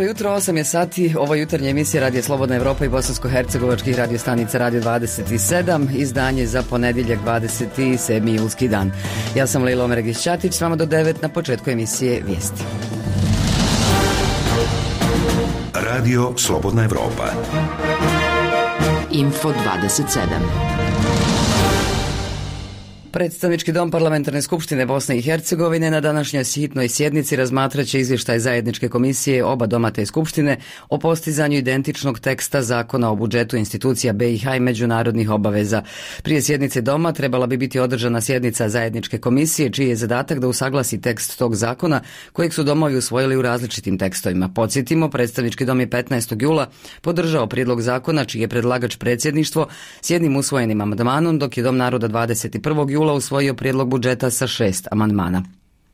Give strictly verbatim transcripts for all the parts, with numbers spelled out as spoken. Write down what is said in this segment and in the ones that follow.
Dobro jutro, osam je sati, ovo je jutarnja emisija Radio Slobodna Evropa i bosansko-hercegovačkih radiostanica Radio dvadeset sedam, izdanje za ponedjeljak dvadeset sedmi julski dan. Ja sam Lejla Omeregić-Ćatić, s vama do devet na početku emisije Vijesti. Radio Slobodna Evropa. Info dvadeset sedam. Predstavnički dom Parlamentarne skupštine Bosne i Hercegovine na današnjoj hitnoj sjednici razmatraće izvještaj zajedničke komisije oba doma te skupštine o postizanju identičnog teksta zakona o budžetu institucija B i H i međunarodnih obaveza. Prije sjednice doma trebala bi biti održana sjednica zajedničke komisije, čiji je zadatak da usaglasi tekst tog zakona kojeg su domovi usvojili u različitim tekstovima. Podsjetimo, predstavnički dom je petnaestog jula podržao prijedlog zakona čiji je predlagač predsjedništvo s jednim usvojenim amandmanom, dok je Dom naroda dvadeset prvog jula usvojio prijedlog budžeta sa šest amandmana.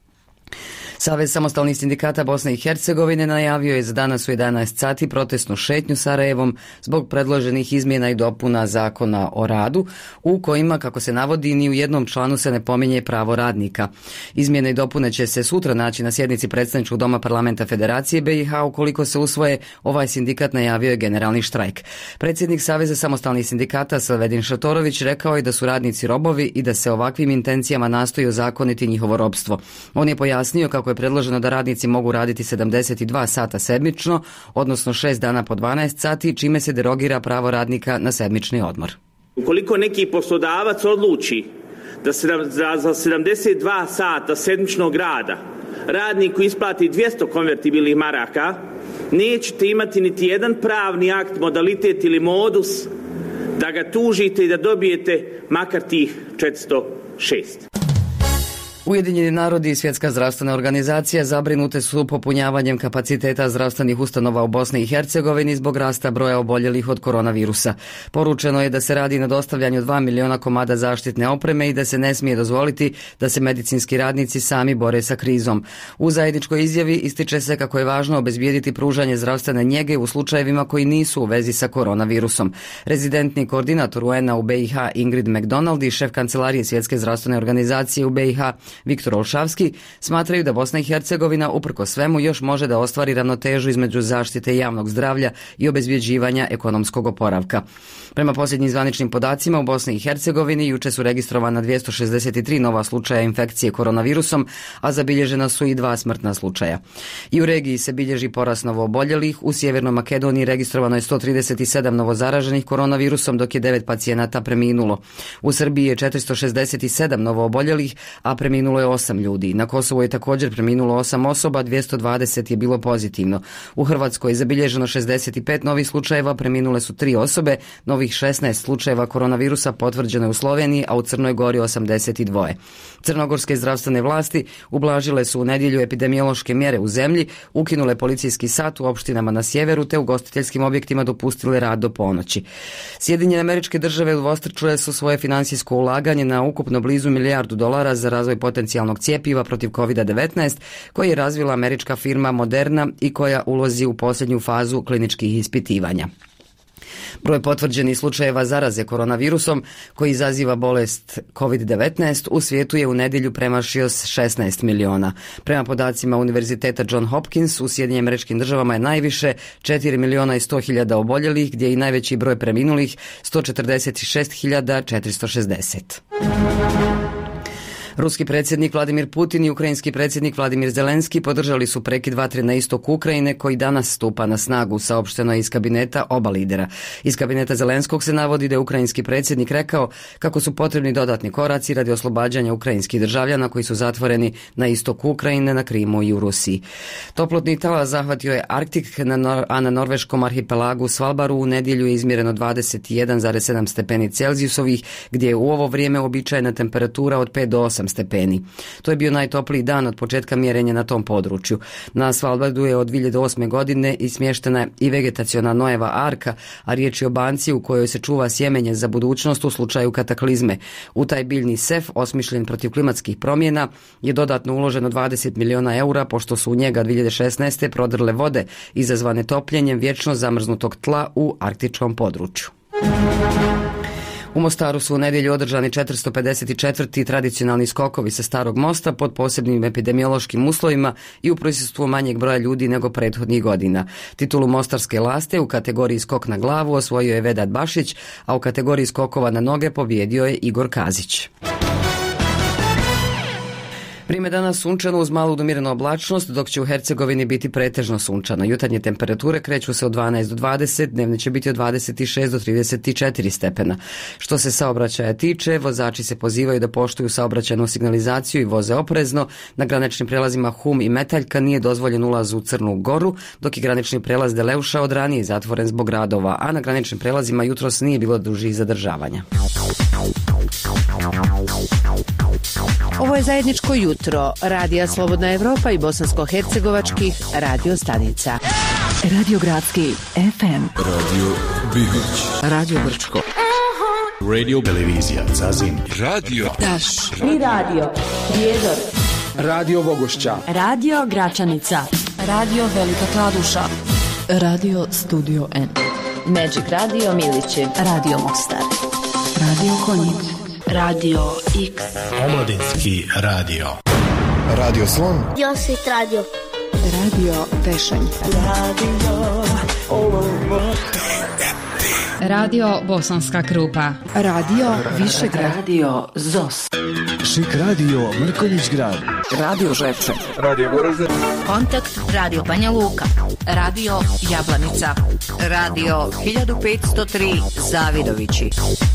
Savez samostalnih sindikata Bosne i Hercegovine najavio je za danas u jedanaest sati protestnu šetnju Sarajevom zbog predloženih izmjena i dopuna zakona o radu, u kojima, kako se navodi, ni u jednom članu se ne pominje pravo radnika. Izmjene i dopune će se sutra naći na sjednici predstavničkog doma Parlamenta Federacije B i H. Ukoliko se usvoje, ovaj sindikat najavio je generalni štrajk. Predsjednik Saveza samostalnih sindikata Selvedin Šatorović rekao je da su radnici robovi i da se ovakvim intencijama nastoji ozakoniti njihovo robstvo. On je pojasnio kako je predloženo da radnici mogu raditi sedamdeset dva sata sedmično, odnosno šest dana po dvanaest sati, čime se derogira pravo radnika na sedmični odmor. Ukoliko neki poslodavac odluči da se za sedamdeset dva sata sedmičnog rada radniku isplati dvjesto konvertibilnih maraka, nećete imati niti jedan pravni akt, modalitet ili modus da ga tužite i da dobijete makar tih četiristo šest. Ujedinjeni narodi i Svjetska zdravstvena organizacija zabrinute su popunjavanjem kapaciteta zdravstvenih ustanova u Bosni i Hercegovini zbog rasta broja oboljelih od koronavirusa. Poručeno je da se radi na dostavljanju dva miliona komada zaštitne opreme i da se ne smije dozvoliti da se medicinski radnici sami bore sa krizom. U zajedničkoj izjavi ističe se kako je važno obezbijediti pružanje zdravstvene njege u slučajevima koji nisu u vezi sa koronavirusom. Rezidentni koordinator U N-a u B i H Ingrid McDonald i šef kancelarije Svjetske zdravstvene organizacije u B i H Viktor Olšavski smatraju da Bosna i Hercegovina uprkos svemu još može da ostvari ravnotežu između zaštite javnog zdravlja i obezbjeđivanja ekonomskog oporavka. Prema posljednjim zvaničnim podacima u Bosni i Hercegovini juče su registrovana dvjesto šezdeset tri nova slučaja infekcije koronavirusom, a zabilježena su i dva smrtna slučaja. I u regiji se bilježi porast novooboljelih, u Sjevernoj Makedoniji registrovano je sto trideset sedam novozaraženih koronavirusom, dok je devet pacijenata preminulo. U Srbiji je četiristo šezdeset sedam novooboljelih, a preminulo je osam ljudi. Na Kosovu je također preminulo osam osoba, dvjesto dvadeset je bilo pozitivno. U Hrvatskoj je zabilježeno šezdeset pet novih slučajeva, preminule su tri osobe, novih šesnaest slučajeva koronavirusa potvrđeno je u Sloveniji, a u Crnoj Gori osamdeset dva. Crnogorske zdravstvene vlasti ublažile su u nedjelju epidemiološke mjere u zemlji, ukinule policijski sat u opštinama na sjeveru te ugostiteljskim objektima dopustile rad do ponoći. Sjedinjene Američke Države udvostručile su svoje financijsko ulaganje na ukupno blizu milijardu dolara za razvoj potencijalnog cjepiva protiv kovid devetnaest koji je razvila američka firma Moderna i koja ulazi u posljednju fazu kliničkih ispitivanja. Broj potvrđenih slučajeva zaraze koronavirusom koji izaziva bolest kovid devetnaest u svijetu je u nedjelju premašio šesnaest miliona. Prema podacima Univerziteta John Hopkins u Sjedinjenim Američkim Državama je najviše četiri miliona i sto hiljada oboljelih, gdje je i najveći broj preminulih sto četrdeset šest hiljada četiristo šezdeset. Ruski predsjednik Vladimir Putin i ukrajinski predsjednik Vladimir Zelenski podržali su prekid vatre na istoku Ukrajine koji danas stupa na snagu, saopšteno je iz kabineta oba lidera. Iz kabineta Zelenskog se navodi da je ukrajinski predsjednik rekao kako su potrebni dodatni koraci radi oslobađanja ukrajinskih državljana koji su zatvoreni na istoku Ukrajine, na Krimu i u Rusiji. Toplotni talas zahvatio je Arktik, a na norveškom arhipelagu Svalbaru u nedjelju je izmjereno dvadeset jedan zarez sedam stepeni Celzijusovih, gdje je u ovo vrijeme uobičajena temperatura od pet do osam stepeni. To je bio najtopliji dan od početka mjerenja na tom području. Na Svalbardu je od dvije hiljade osme godine i smještena i vegetaciona Noeva arka, a riječ je o banci u kojoj se čuva sjemenje za budućnost u slučaju kataklizme. U taj biljni sef, osmišljen protiv klimatskih promjena, je dodatno uloženo dvadeset miliona eura, pošto su u njega dvije hiljade šesnaeste prodrle vode izazvane topljenjem vječno zamrznutog tla u arktičkom području. U Mostaru su u nedjelju održani četiristo pedeset četvrti tradicionalni skokovi sa Starog mosta pod posebnim epidemiološkim uslovima i u prisustvu manjeg broja ljudi nego prethodnih godina. Titulu Mostarske laste u kategoriji skok na glavu osvojio je Vedat Bašić, a u kategoriji skokova na noge pobjedio je Igor Kazić. Vrijeme danas sunčano uz malu domirenu oblačnost, dok će u Hercegovini biti pretežno sunčano. Jutarnje temperature kreću se od dvanaest do dvadeset, dnevne će biti od dvadeset šest do trideset četiri stepena. Što se saobraćaja tiče, vozači se pozivaju da poštuju saobraćajnu signalizaciju i voze oprezno. Na graničnim prelazima Hum i Metaljka nije dozvoljen ulaz u Crnu Goru, dok je granični prelaz Deleuša od ranije zatvoren zbog radova, a na graničnim prelazima jutros nije bilo dužih zadržavanja. Ovo je zajedničko jutro Radija Slobodna Evropa i bosansko-hercegovačkih radio stanica. Radio Gradski F M, Radio Bihać, Radio Brčko, Radio Televizija Zazin, Radio Daš i Radio Prijedor, Radio Vogošća, Radio Gračanica, Radio Velika Kladuša, Radio Studio N, Magic Radio Milići, Radio Mostar, Radio Konjic, Radio X, Omladinski radio, Radio Slon, Josit Radio, Radio Tešanj, Radio Radio Bosanska Krupa, Radio Višegrad, Radio Zos, Šik Radio Mrkonjić Grad, Radio Žepče, Radio Goražde, Kontakt Radio Banja Luka, Radio Jablanica, Radio hiljadu petsto tri Zavidovići.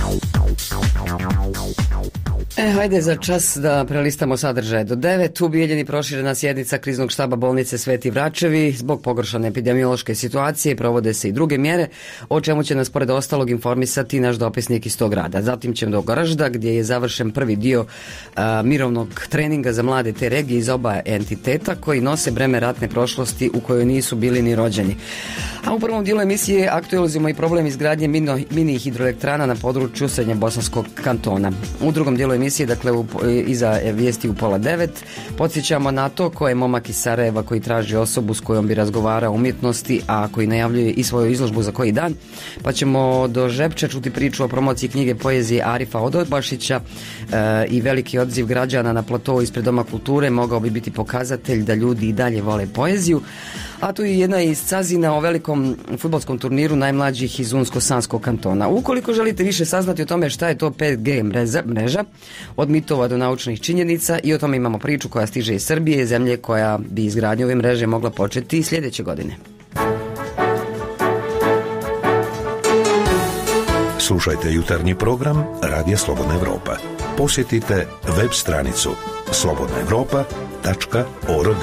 E, hajde za čas da prelistamo sadržaje do devet. U Bijeljini proširena sjednica kriznog štaba bolnice Sveti Vračevi. Zbog pogoršane epidemiološke situacije provode se i druge mjere, o čemu će nas pored ostalog informisati naš dopisnik iz tog grada. Zatim ćemo do Goražda, gdje je završen prvi dio a, mirovnog treninga za mlade te regije iz oba entiteta koji nose breme ratne prošlosti u kojoj nisu bili ni rođeni. A u prvom dijelu emisije aktualizujemo i problem izgradnje mino, mini hidroelektrana na području Srednje Bosanskog kantona. U drugom dijelu emisije, dakle u, iza vijesti u pola devet, podsjećamo na to ko je momak iz Sarajeva koji traži osobu s kojom bi razgovarao o umjetnosti, a koji najavljuje i svoju izložbu za koji dan. Pa ćemo do Žepča čuti priču o promociji knjige poezije Arifa Odobašića e, i veliki odziv građana na platovu ispred Doma kulture mogao bi biti pokazatelj da ljudi i dalje vole poeziju. A tu je jedna iz Cazina o velikom fudbalskom turniru najmlađih iz Unsko-Sanskog kantona. Ukoliko želite više saznati o tome šta je to pet G mreža, mreža, od mitova do naučnih činjenica, i o tome imamo priču koja stiže iz Srbije, zemlje koja bi izgradnju ove mreže mogla početi sljedeće godine. Slušajte jutarnji program Radija Slobodna Evropa. Posjetite web stranicu slobodna evropa tačka org.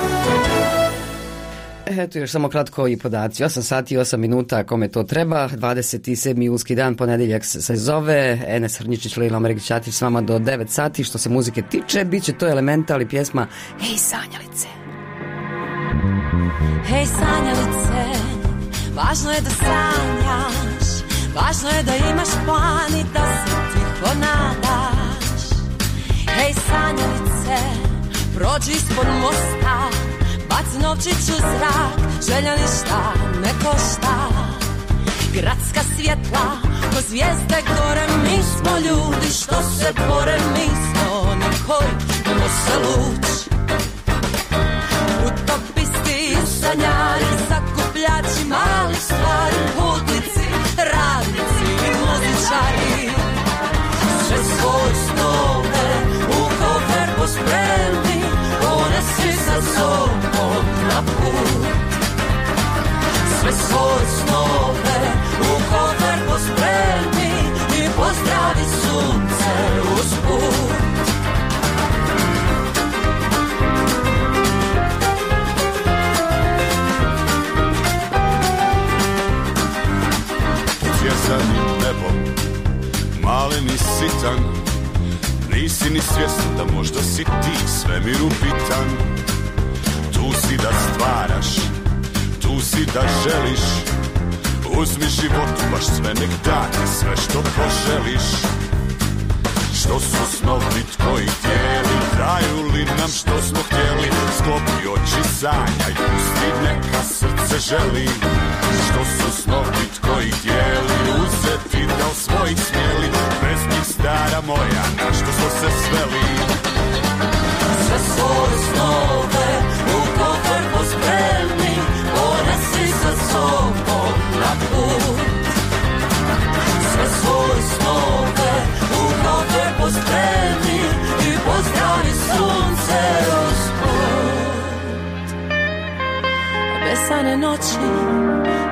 Eto još samo kratko i podaci. osam sati i osam minuta kome to treba. dvadeset sedmi julski dan, ponedjeljak se zove. Enes Hrničić, Lejla Amerigićatić s vama do devet sati. Što se muzike tiče, bit će to Elemental i pjesma Hej sanjalice. Hej sanjalice, važno je da sanjaš, važno je da imaš plan i da se tiho nadaš. Hej sanjalice, prođi ispod mosta, baci novčić u zrak, želja ništa ne košta. Gradska svjetla, ko zvijezde gore, mi smo ljudi što se bore, mi smo oni koji nose luč. Utopisti i sanjari, sakupljači mali stvari, putnici, radnici i muzičari. Sve svoje snove u kofer pospremi, ponesi sa sobom na put. Sve svoje snove u kofer pospremi i pozdravi sunce usput. Zvjezdanim nebom, malen i sitan, nisi ni svjestan da možda si ti svemiru bitan. Tu si da stvaraš, tu si da želiš, uzmi životu baš sve, nek da ti sve što poželiš. Što su snovi tvoji tijeli, daju li nam što smo htjeli, sklopi oči sanjaj, pusti neka srce želi. Što su snovi tvoji tijeli, uzeti da u svojih smjeli,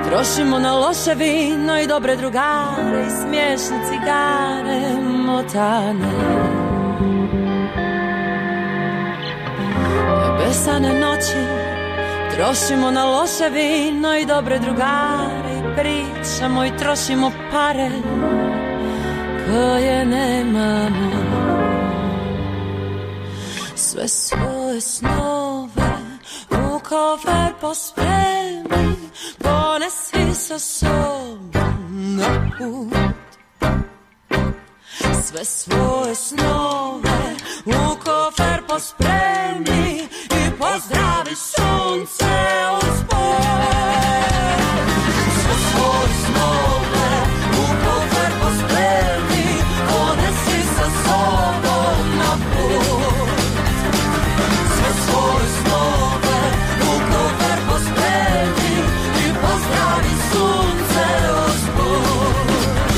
trošimo na loše vino i dobre drugare i smiješne cigare motane. Besane noći trošimo na loše vino i dobre drugare i pričamo i trošimo pare koje nemamo. Sve svoje snove u kofer pospremi, ponesi sa sobom na put. Sve svoje snove u kofer pospremi i pozdravi sunce uspod. Sve svoje snove u kofer pospremi, ponesi sa sobom na put. Sve svoje snove u kofer pospremi i pozdravi sunce uspod.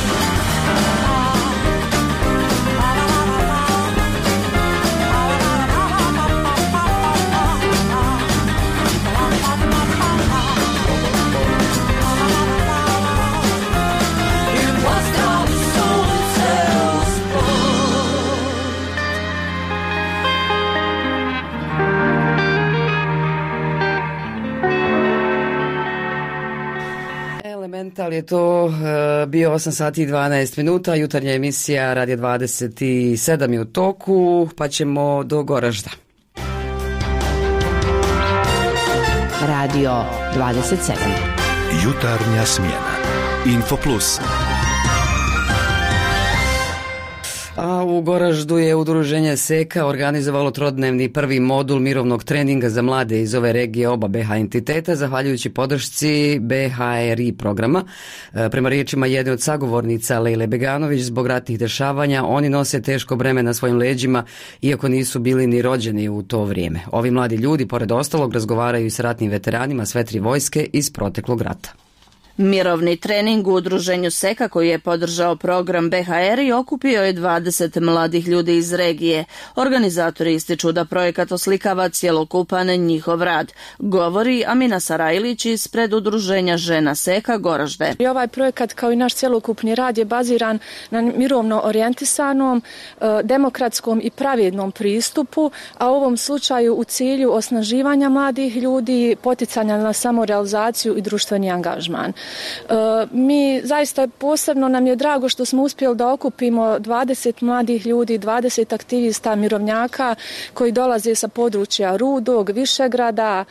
Ali je to uh, bio osam sati i dvanaest minuta, jutarnja emisija Radio dvadeset sedam je u toku, pa ćemo do Goražda. Radio dvadeset sedam. Jutarnja smjena. Info Plus. A u Goraždu je udruženje Seka organizovalo trodnevni prvi modul mirovnog treninga za mlade iz ove regije oba be ha entiteta, zahvaljujući podršci be ha er i programa. Prema riječima jedne od sagovornica Lejle Beganović, zbog ratnih dešavanja oni nose teško breme na svojim leđima, iako nisu bili ni rođeni u to vrijeme. Ovi mladi ljudi, pored ostalog, razgovaraju i s ratnim veteranima sve tri vojske iz proteklog rata. Mirovni trening u udruženju Seka koji je podržao program be ha er i okupio je dvadeset mladih ljudi iz regije. Organizatori ističu da projekat oslikava cjelokupan njihov rad. Govori Amina Sarajlić ispred udruženja žena Seka Goražde. I ovaj projekat kao i naš cjelokupni rad je baziran na mirovno orijentisanom, demokratskom i pravednom pristupu, a u ovom slučaju u cilju osnaživanja mladih ljudi, poticanja na samorealizaciju i društveni angažman. Mi zaista posebno nam je drago što smo uspjeli da okupimo dvadeset mladih ljudi, dvadeset aktivista mirovnjaka koji dolaze sa područja Rudog, Višegrada,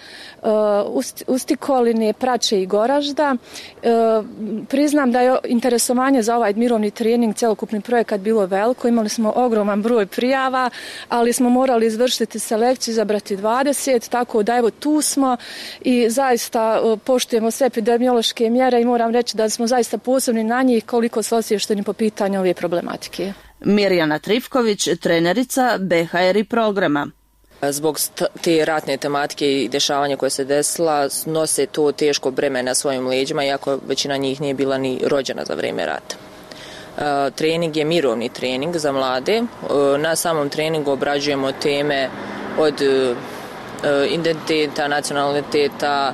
Ustikoline, Prače i Goražda. Priznam da je interesovanje za ovaj mirovni trening, celokupni projekat bilo veliko, imali smo ogroman broj prijava, ali smo morali izvršiti selekciju, izabrati dvadeset, tako da evo tu smo i zaista poštujemo sve epidemiološke mjere i moram reći da smo zaista posebni na njih koliko su osviješteni po pitanju ove problematike. Mirjana Trifković, trenerica be ha er i programa. Zbog te ratne tematike i dešavanja koje se desila, nose to teško breme na svojim leđima, iako većina njih nije bila ni rođena za vrijeme rata. Trening je mirovni trening za mlade. Na samom treningu obrađujemo teme od identiteta, nacionaliteta,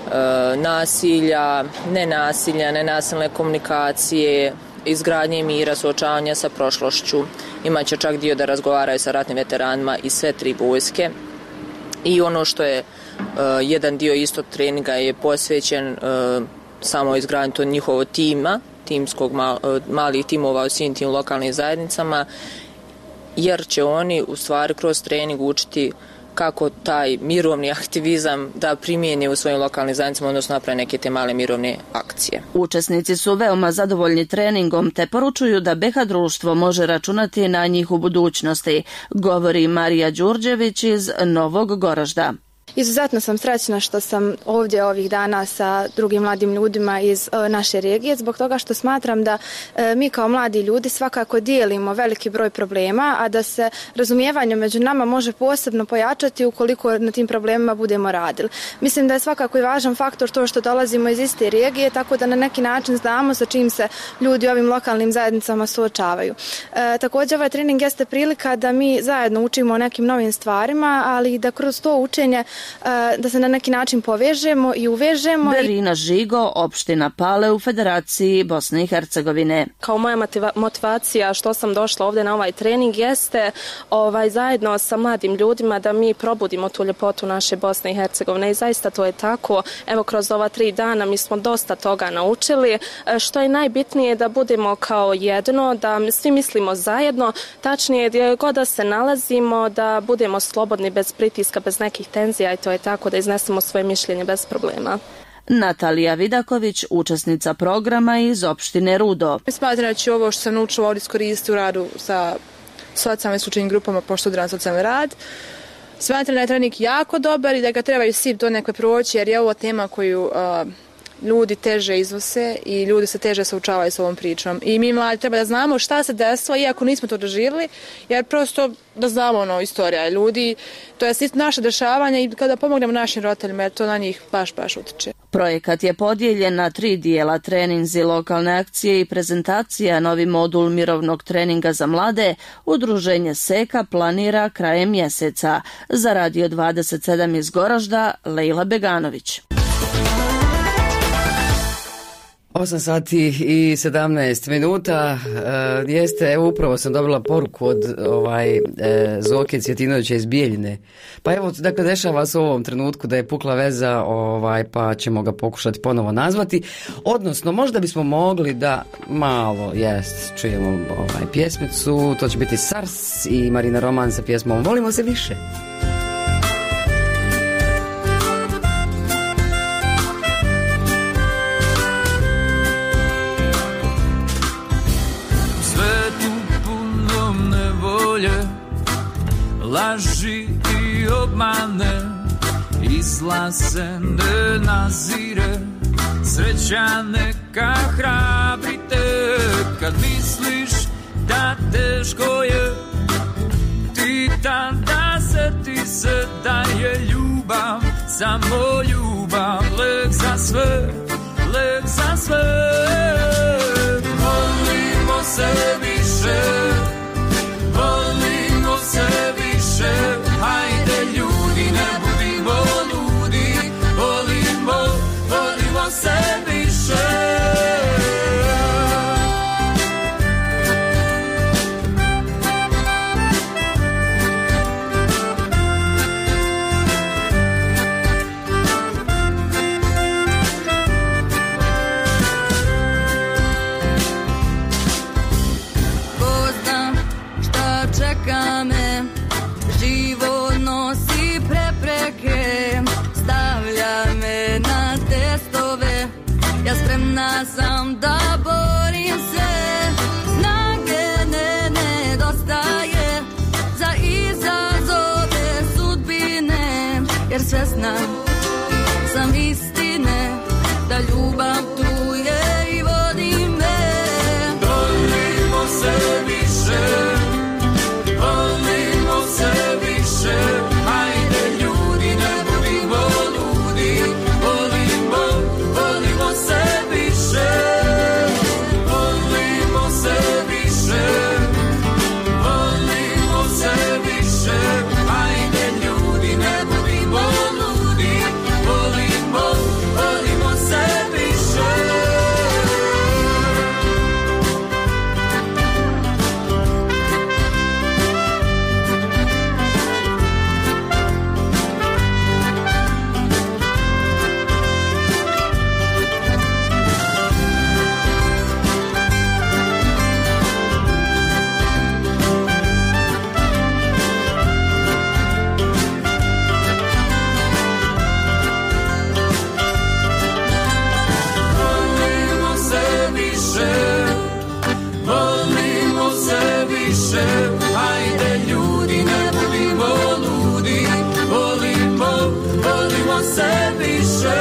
nasilja, nenasilja, nenasilne komunikacije, izgradnje mira, suočavanja sa prošlošću. Imaće čak dio da razgovaraju sa ratnim veteranima i sve tri vojske. I ono što je uh, jedan dio istog treninga je posvećen uh, samo izgradnju to njihovog tima, timskog mal, uh, malih timova u svim tim lokalnim zajednicama, jer će oni u stvari kroz trening učiti kako taj mirovni aktivizam da primijeni u svojim lokalnim zajednicama, odnosno naprave neke te male mirovne akcije. Učesnici su veoma zadovoljni treningom te poručuju da be ha društvo može računati na njih u budućnosti, govori Marija Đurđević iz Novog Goražda. Izuzetno sam srećna što sam ovdje ovih dana sa drugim mladim ljudima iz e, naše regije, zbog toga što smatram da e, mi kao mladi ljudi svakako dijelimo veliki broj problema, a da se razumijevanje među nama može posebno pojačati ukoliko na tim problemima budemo radili. Mislim da je svakako i važan faktor to što dolazimo iz iste regije, tako da na neki način znamo sa čim se ljudi u ovim lokalnim zajednicama suočavaju. E, također ovaj trening jeste prilika da mi zajedno učimo o nekim novim stvarima, ali da kroz to učenje da se na neki način povežemo i uvežemo. Berina Žigo, opština Pale u Federaciji Bosne i Hercegovine. Kao moja motivacija što sam došla ovdje na ovaj trening jeste ovaj, zajedno sa mladim ljudima da mi probudimo tu ljepotu naše Bosne i Hercegovine i zaista to je tako. Evo kroz ova tri dana mi smo dosta toga naučili. Što je najbitnije da budemo kao jedno, da svi mislimo zajedno, tačnije gdje god da se nalazimo, da budemo slobodni bez pritiska, bez nekih tenzija i to je tako da iznesemo svoje mišljenje bez problema. Natalija Vidaković, učesnica programa iz opštine Rudo. Smatram da ću ovo što sam naučila ovdje iskoristiti u radu sa socijalnim slučajnim grupama pošto studiram socijalni rad. Smatram da je trening jako dobar i da ga trebaju svi do nekoj proći jer je ovo tema koju uh, ljudi teže iznose i ljudi se teže suočavaju s ovom pričom. I mi mladi treba da znamo šta se desilo, iako nismo to doživjeli, jer prosto da znamo ono, istorija ljudi, to je naše dešavanje i kada pomognemo našim roditeljima, jer to na njih baš, baš utiče. Projekat je podijeljen na tri dijela, treninzi, lokalne akcije i prezentacija. Novi modul mirovnog treninga za mlade Udruženje Seka planira krajem mjeseca. Za Radio dvadeset sedam iz Goražda, Lejla Beganović. osam sati i sedamnaest minuta, e, jeste, evo upravo sam dobila poruku od ovaj, e, Zoke Cvjetinovića iz Bijeljine. Pa evo, dakle, dešava se u ovom trenutku da je pukla veza, ovaj, pa ćemo ga pokušati ponovo nazvati. Odnosno, možda bismo mogli da malo, jest, čujemo ovaj, pjesmicu, to će biti Sars i Marina Roman sa pjesmom Volimo se više. Laži i obmane, izlaz se ne nazire, sreća neka hrabrite, kad misliš da teško je, ti tada seti se da je ljubav, samo ljubav, lek za sve, lek za sve. Volimo se više, volimo se više, hajde ljudi ne budimo ludi, volimo, volimo se više. Ko zna šta čeka me, život nosi prepreke, stavlja me na testove, ja spremna sam da borim se, snage ne nedostaje za izazove sudbine, jer svesna sam istine da ljubav tu je i vodi me. Volimo se više, volimo se više, hajde ljudi ne budimo ludi, volimo, volimo se više, volimo se više, volimo se više, hajde ljudi ne budimo ludi, volimo, volimo se više. Volimo se više, volimo se više, hajde ljudi ne budimo ludi, volimo, volimo se više.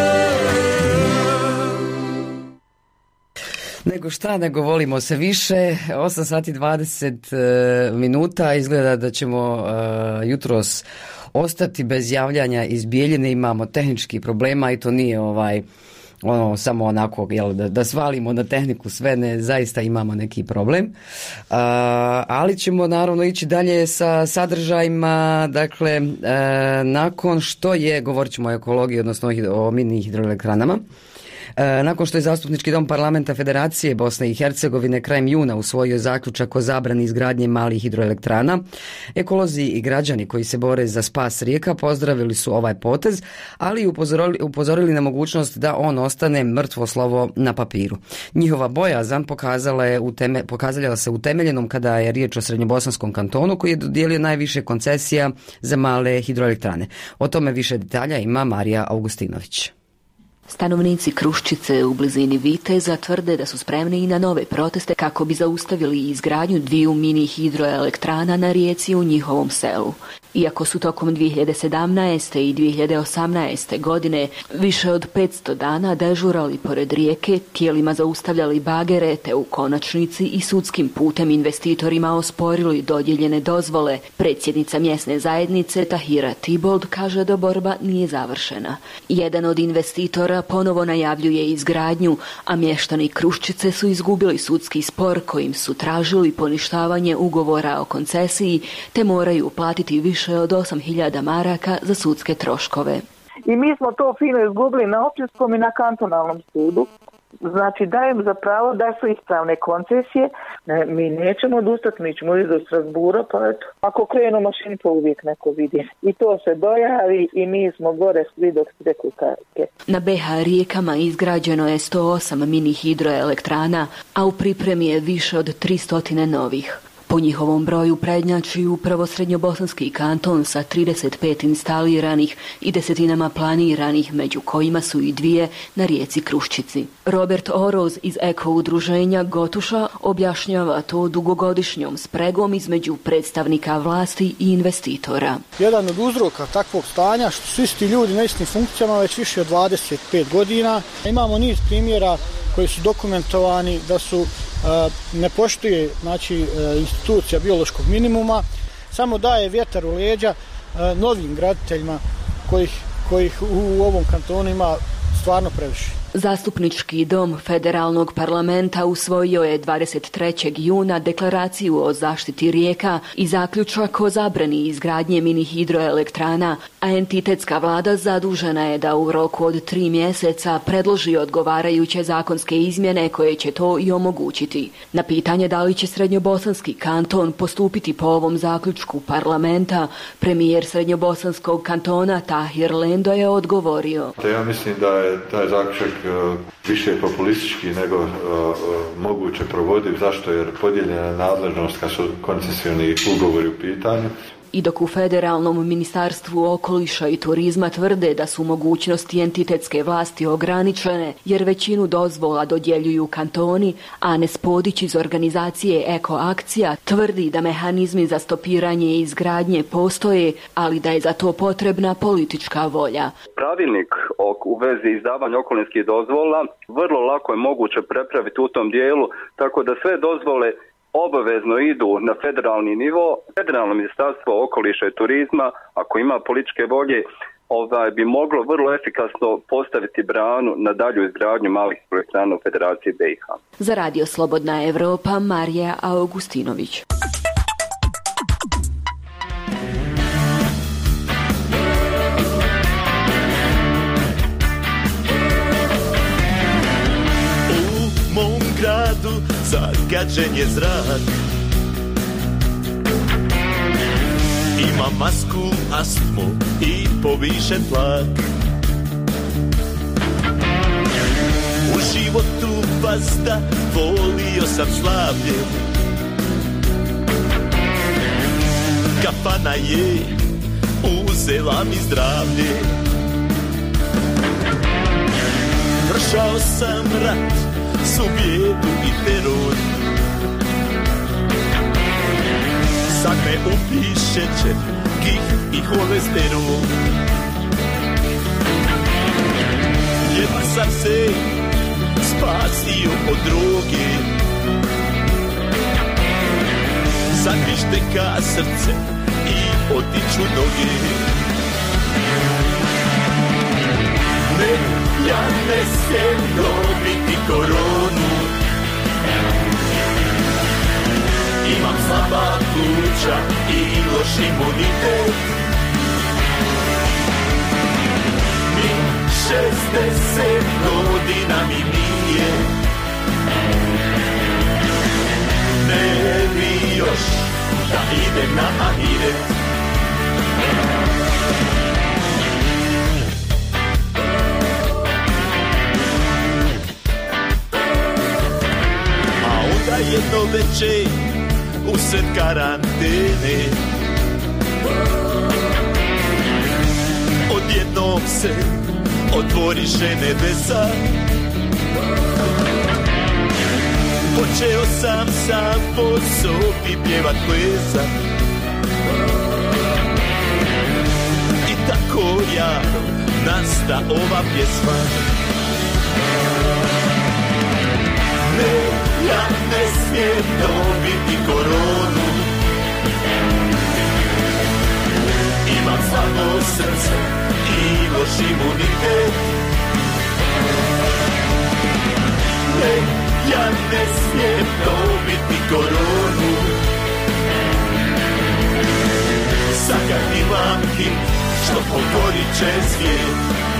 Nego šta, nego volimo se više. osam sati dvadeset e, minuta. Izgleda da ćemo e, jutros ostati bez javljanja iz Bijeljine. Imamo tehnički problema i to nije ovaj ono, samo onako, jel, da, da svalimo na tehniku sve, ne, zaista imamo neki problem. A, ali ćemo naravno ići dalje sa sadržajima, dakle, a, nakon što je, govorit ćemo o ekologiji, odnosno o mini hidroelektranama. Nakon što je Zastupnički dom Parlamenta Federacije Bosne i Hercegovine krajem juna usvojio zaključak o zabrani izgradnje malih hidroelektrana, ekolozi i građani koji se bore za spas rijeka pozdravili su ovaj potez, ali i upozorili, upozorili na mogućnost da on ostane mrtvo slovo na papiru. Njihova bojazan pokazala, je uteme, pokazala se utemeljenom kada je riječ o Srednjobosanskom kantonu koji je dodijelio najviše koncesija za male hidroelektrane. O tome više detalja ima Marija Augustinović. Stanovnici Kruščice u blizini Viteza tvrde da su spremni i na nove proteste kako bi zaustavili izgradnju dviju mini hidroelektrana na rijeci u njihovom selu. Iako su tokom dvije hiljade sedamnaeste i dvije hiljade osamnaeste godine više od petsto dana dežurali pored rijeke, tijelima zaustavljali bagere te u konačnici i sudskim putem investitorima osporili dodijeljene dozvole, predsjednica mjesne zajednice Tahira Tibold kaže da borba nije završena. Jedan od investitora ponovo najavljuje izgradnju, a mještani Kruščice su izgubili sudski spor kojim su tražili poništavanje ugovora o koncesiji te moraju platiti više od osam hiljada maraka za sudske troškove. I mi smo to fino izgubili na općinskom i na kantonalnom sudu. Znači dajem za pravo da su ispravne koncesije. Ne, mi nećemo odustati, mi ćemo ići do Strasbura, pa eto. Ako krenu mašini, pa uvijek neko vidi. I to se dojavi i mi smo gore svi dok se reku karke. Na B H rijekama izgrađeno je sto osam mini hidroelektrana, a u pripremi je više od tristo novih. Po njihovom broju prednjači upravo Srednjobosanski kanton sa trideset pet instaliranih i desetinama planiranih, među kojima su i dvije na rijeci Kruščici. Robert Oroz iz Eko udruženja Gotuša objašnjava to dugogodišnjom spregom između predstavnika vlasti i investitora. Jedan od uzroka takvog stanja što su isti ljudi na istim funkcijama već više od dvadeset pet godina. Imamo niz primjera koji su dokumentovani da su ne poštuje, znači, institucija biološkog minimuma, samo daje vjetar u leđa novim graditeljima kojih, kojih u ovom kantonu ima stvarno previše. Zastupnički dom Federalnog parlamenta usvojio je dvadeset trećeg juna deklaraciju o zaštiti rijeka i zaključak o zabrani izgradnje mini hidroelektrana, a entitetska vlada zadužena je da u roku od tri mjeseca predloži odgovarajuće zakonske izmjene koje će to i omogućiti. Na pitanje da li će Srednjobosanski kanton postupiti po ovom zaključku parlamenta, premijer Srednjobosanskog kantona Tahir Lendo je odgovorio. Ja mislim da je taj zaključak više populistički nego uh, moguće provodiv. Zašto? Jer podijeljena nadležnost kad su koncesioni ugovori u pitanju. I dok u Federalnom ministarstvu okoliša i turizma tvrde da su mogućnosti entitetske vlasti ograničene jer većinu dozvola dodjeljuju kantoni, Anes Podić iz organizacije Eko akcija tvrdi da mehanizmi za stopiranje i izgradnje postoje, ali da je za to potrebna politička volja. Pravilnik u vezi izdavanja okolinskih dozvola vrlo lako je moguće prepraviti u tom dijelu, tako da sve dozvole obavezno idu na federalni nivo. Federalno ministarstvo okoliša i turizma, ako ima političke volje, ovaj, bi moglo vrlo efikasno postaviti branu na dalju izgradnju malih elektrana u Federaciji B i H. Za Radio Slobodna Evropa, Marija Augustinović. Gradu zagađen je zrak, ima masku, astmu i povišen tlak. U životu vazda volio sam slavlje, kafana je uzela mi zdravlje. Prošao sam rat, su bijedu i teror, sad me upiše će gih i holesterol. Jedno sam se spasio od droge, sad mi šteka srce i otiču noge. Ne ja ne smijem dobiti koronu. Imam slaba pluća i loš imunitet. Mi šestdeset godina mi nije. Ne bi još da idem na ahiret. A onda jedno večer usred karantene odjednom se otvoriše nebesa. Počeo sam sam po sobi pjevat, plesat i tako ja nasta ova pjesma. Ne, ja ne smijem dobiti koronu. Imam slabo srce i loš imunitet. Ne, ja ne smijem dobiti koronu. Sakar imam hit što pokorit će svijet.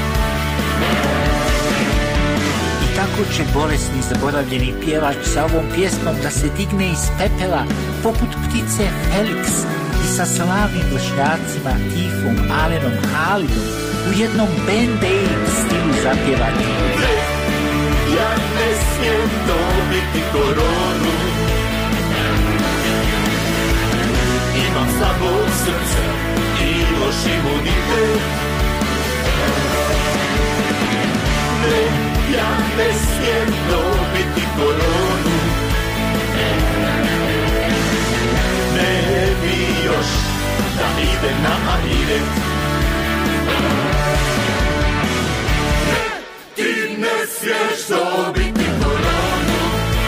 I kako će bolesni zaboravljeni pjevač sa ovom pjesmom da se digne iz pepela poput ptice Felix i sa slavnim vršnjacima Tifom, Alenom, Halidom u jednom Band-Aid stilu zapjevati. Ne, ja ne smijem dobiti koronu. Imam slabo srce i loš imunitet. Ne, ja ne smijem dobiti koronu. Ne bi još da idem na ahiret. Ne, ti ne smiješ dobiti koronu.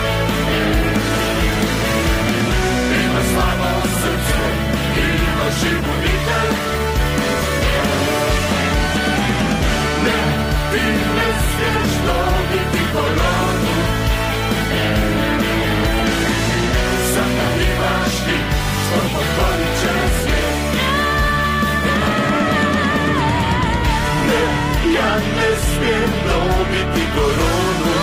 Ima slabo srce i loš imunitet. Ne, ti ne smiješ dobiti koronu. Sada imaš ti što pokorit će svijet. Ne, ja ne smijem dobiti koronu.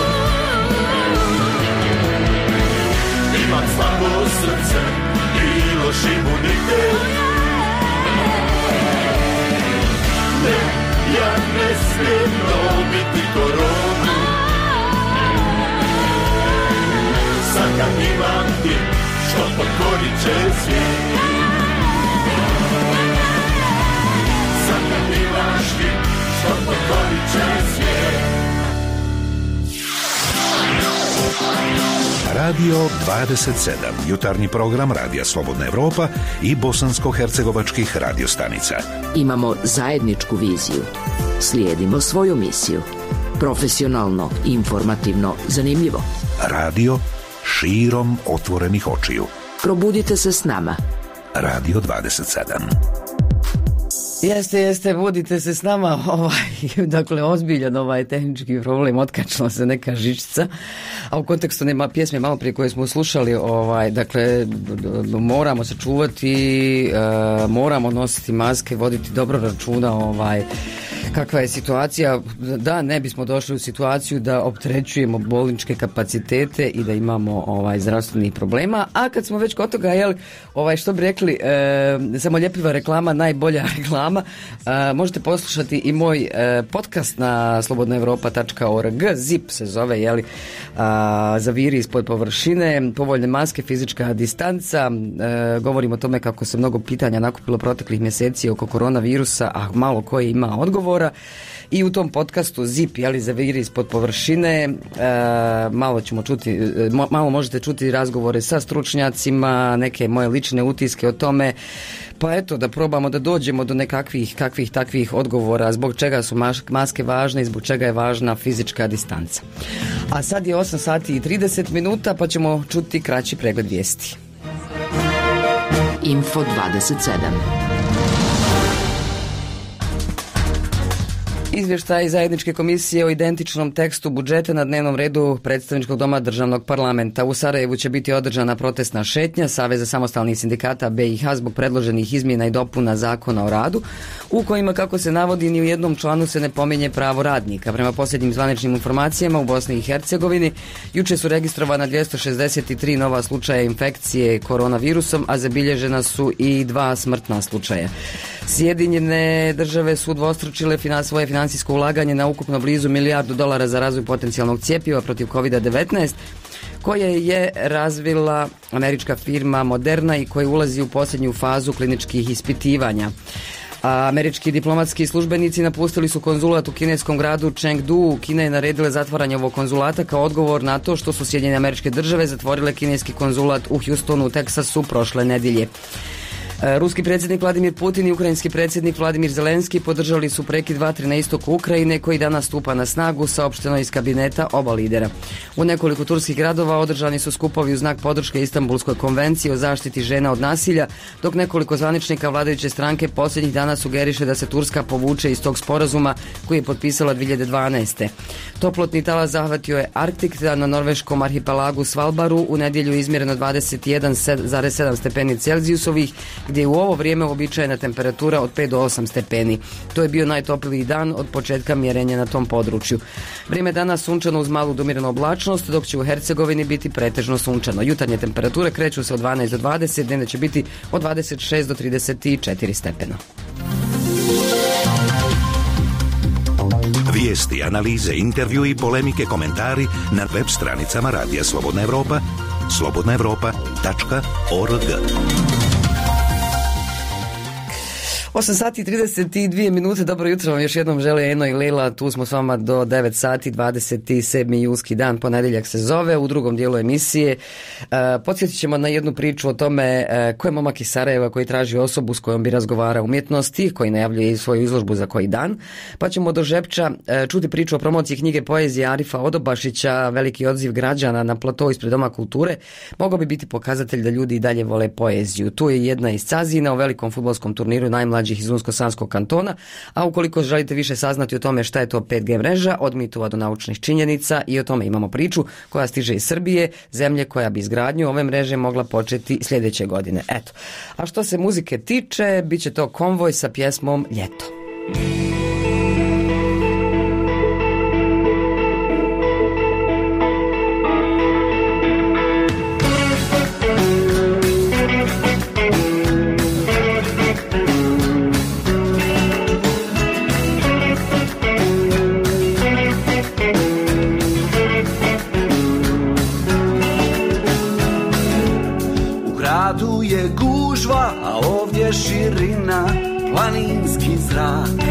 Imam slabo srce i loš imunitet. Ne, ja ne smijem dobiti koronu. Sad kad imam ti što pokorit će svijet. Sad kad imaš ti što pokorit će svijet. Radio dvadeset sedam, jutarnji program Radija Slobodna Evropa i bosansko-hercegovačkih radiostanica. Imamo zajedničku viziju. Slijedimo svoju misiju. Profesionalno, informativno, zanimljivo. Radio širom otvorenih očiju. Probudite se s nama. Radio dvadeset sedam. Jeste, jeste, budite se s nama, ovaj, dakle, ozbiljan ovaj tehnički problem, otkačila se neka žičica, a u kontekstu nema pjesme malo prije koje smo slušali, ovaj, dakle, moramo se čuvati, uh, moramo nositi maske, voditi dobro računa, ovaj, kakva je situacija, da ne bismo došli u situaciju da opterećujemo bolničke kapacitete i da imamo ovaj zdravstvenih problema, a kad smo već kod toga, jel, ovaj, što bi rekli, e, samo ljepljiva reklama, najbolja reklama, e, možete poslušati i moj e, podcast na slobodna europa tačka org, zip se zove, jeli, a, zaviri ispod površine, povoljne maske, fizička distanca, e, govorim o tome kako se mnogo pitanja nakupilo proteklih mjeseci oko koronavirusa, a malo koji ima odgovora. I u tom podcastu Zip, jeli, zaviri ispod površine, e, malo ćemo čuti, e, malo možete čuti razgovore sa stručnjacima, neke moje lične utiske o tome, pa eto da probamo da dođemo do nekakvih kakvih takvih odgovora zbog čega su maske važne i zbog čega je važna fizička distanca. A sad je osam sati i trideset minuta, pa ćemo čuti kraći pregled vijesti. Info dvadeset sedam. Izvještaj zajedničke komisije o identičnom tekstu budžeta na dnevnom redu predstavničkog doma državnog parlamenta. U Sarajevu će biti održana protestna šetnja Saveza samostalnih sindikata B i H zbog predloženih izmjena i dopuna zakona o radu, u kojima, kako se navodi, ni u jednom članu se ne pominje pravo radnika. Prema posljednjim zvaničnim informacijama, u Bosni i Hercegovini juče su registrovana dvjesto šezdeset tri nova slučaja infekcije koronavirusom, a zabilježena su i dva smrtna slučaja. Sjedinjene države su udvostručile svoje finansijsko ulaganje na ukupno blizu milijardu dolara za razvoj potencijalnog cjepiva protiv kovid devetnaest, koje je razvila američka firma Moderna i koje ulazi u posljednju fazu kliničkih ispitivanja. A američki diplomatski službenici napustili su konzulat u kineskom gradu Chengdu. Kina je naredila zatvaranje ovog konzulata kao odgovor na to što su Sjedinjene Američke Države zatvorile kineski konzulat u Houstonu u Teksasu prošle nedjelje. Ruski predsjednik Vladimir Putin i ukrajinski predsjednik Vladimir Zelenski podržali su prekid vatre na istoku Ukrajine koji danas stupa na snagu, saopšteno iz kabineta oba lidera. U nekoliko turskih gradova održani su skupovi u znak podrške Istanbulskoj konvenciji o zaštiti žena od nasilja, dok nekoliko zvaničnika vladajuće stranke posljednjih dana sugeriše da se Turska povuče iz tog sporazuma koji je potpisala dvije hiljade dvanaeste. Toplotni talas zahvatio je Arktik, na norveškom arhipelagu Svalbaru u nedjelju izmjereno dvadeset jedan zarez sedam stepeni Celzijusovih, gdje je u ovo vrijeme uobičajena temperatura od pet do osam stepeni. To je bio najtopliji dan od početka mjerenja na tom području. Vrijeme danas sunčano uz malu domirenu oblačnost, dok će u Hercegovini biti pretežno sunčano. Jutarnje temperature kreću se od dvanaest do dvadeset, dnevne će biti od dvadeset šest do trideset četiri stepena. Vijesti, analize, intervju i polemike, komentari na web stranicama Radija Slobodna Evropa, slobodna evropa tačka org. osam sati i trideset dvije minute, dobro jutro vam još jednom žele Eno i Lela, tu smo s vama do devet sati, dvadeset sedmi julski dan, ponedjeljak se zove, u drugom dijelu emisije. Uh, podsjetit ćemo na jednu priču o tome uh, ko je momak iz Sarajeva koji traži osobu s kojom bi razgovarao umjetnosti, koji najavljuje i svoju izložbu za koji dan, pa ćemo do Žepča uh, čuti priču o promociji knjige poezije Arifa Odobašića. Veliki odziv građana na platou ispred Doma kulture mogao bi biti pokazatelj da ljudi i dalje vole poeziju. Tu je jedna iz Cazina u velikom fudbalskom turniru najmlađih iz Unsko-Sanskog kantona, a ukoliko želite više saznati o tome šta je to pet G mreža, od mitova do naučnih činjenica, i o tome imamo priču koja stiže iz Srbije, zemlje koja bi izgradnju ove mreže mogla početi sljedeće godine. Eto. A što se muzike tiče, bit će to Konvoj sa pjesmom Ljeto. Je gužva, a ovdje širina, planinski zrak.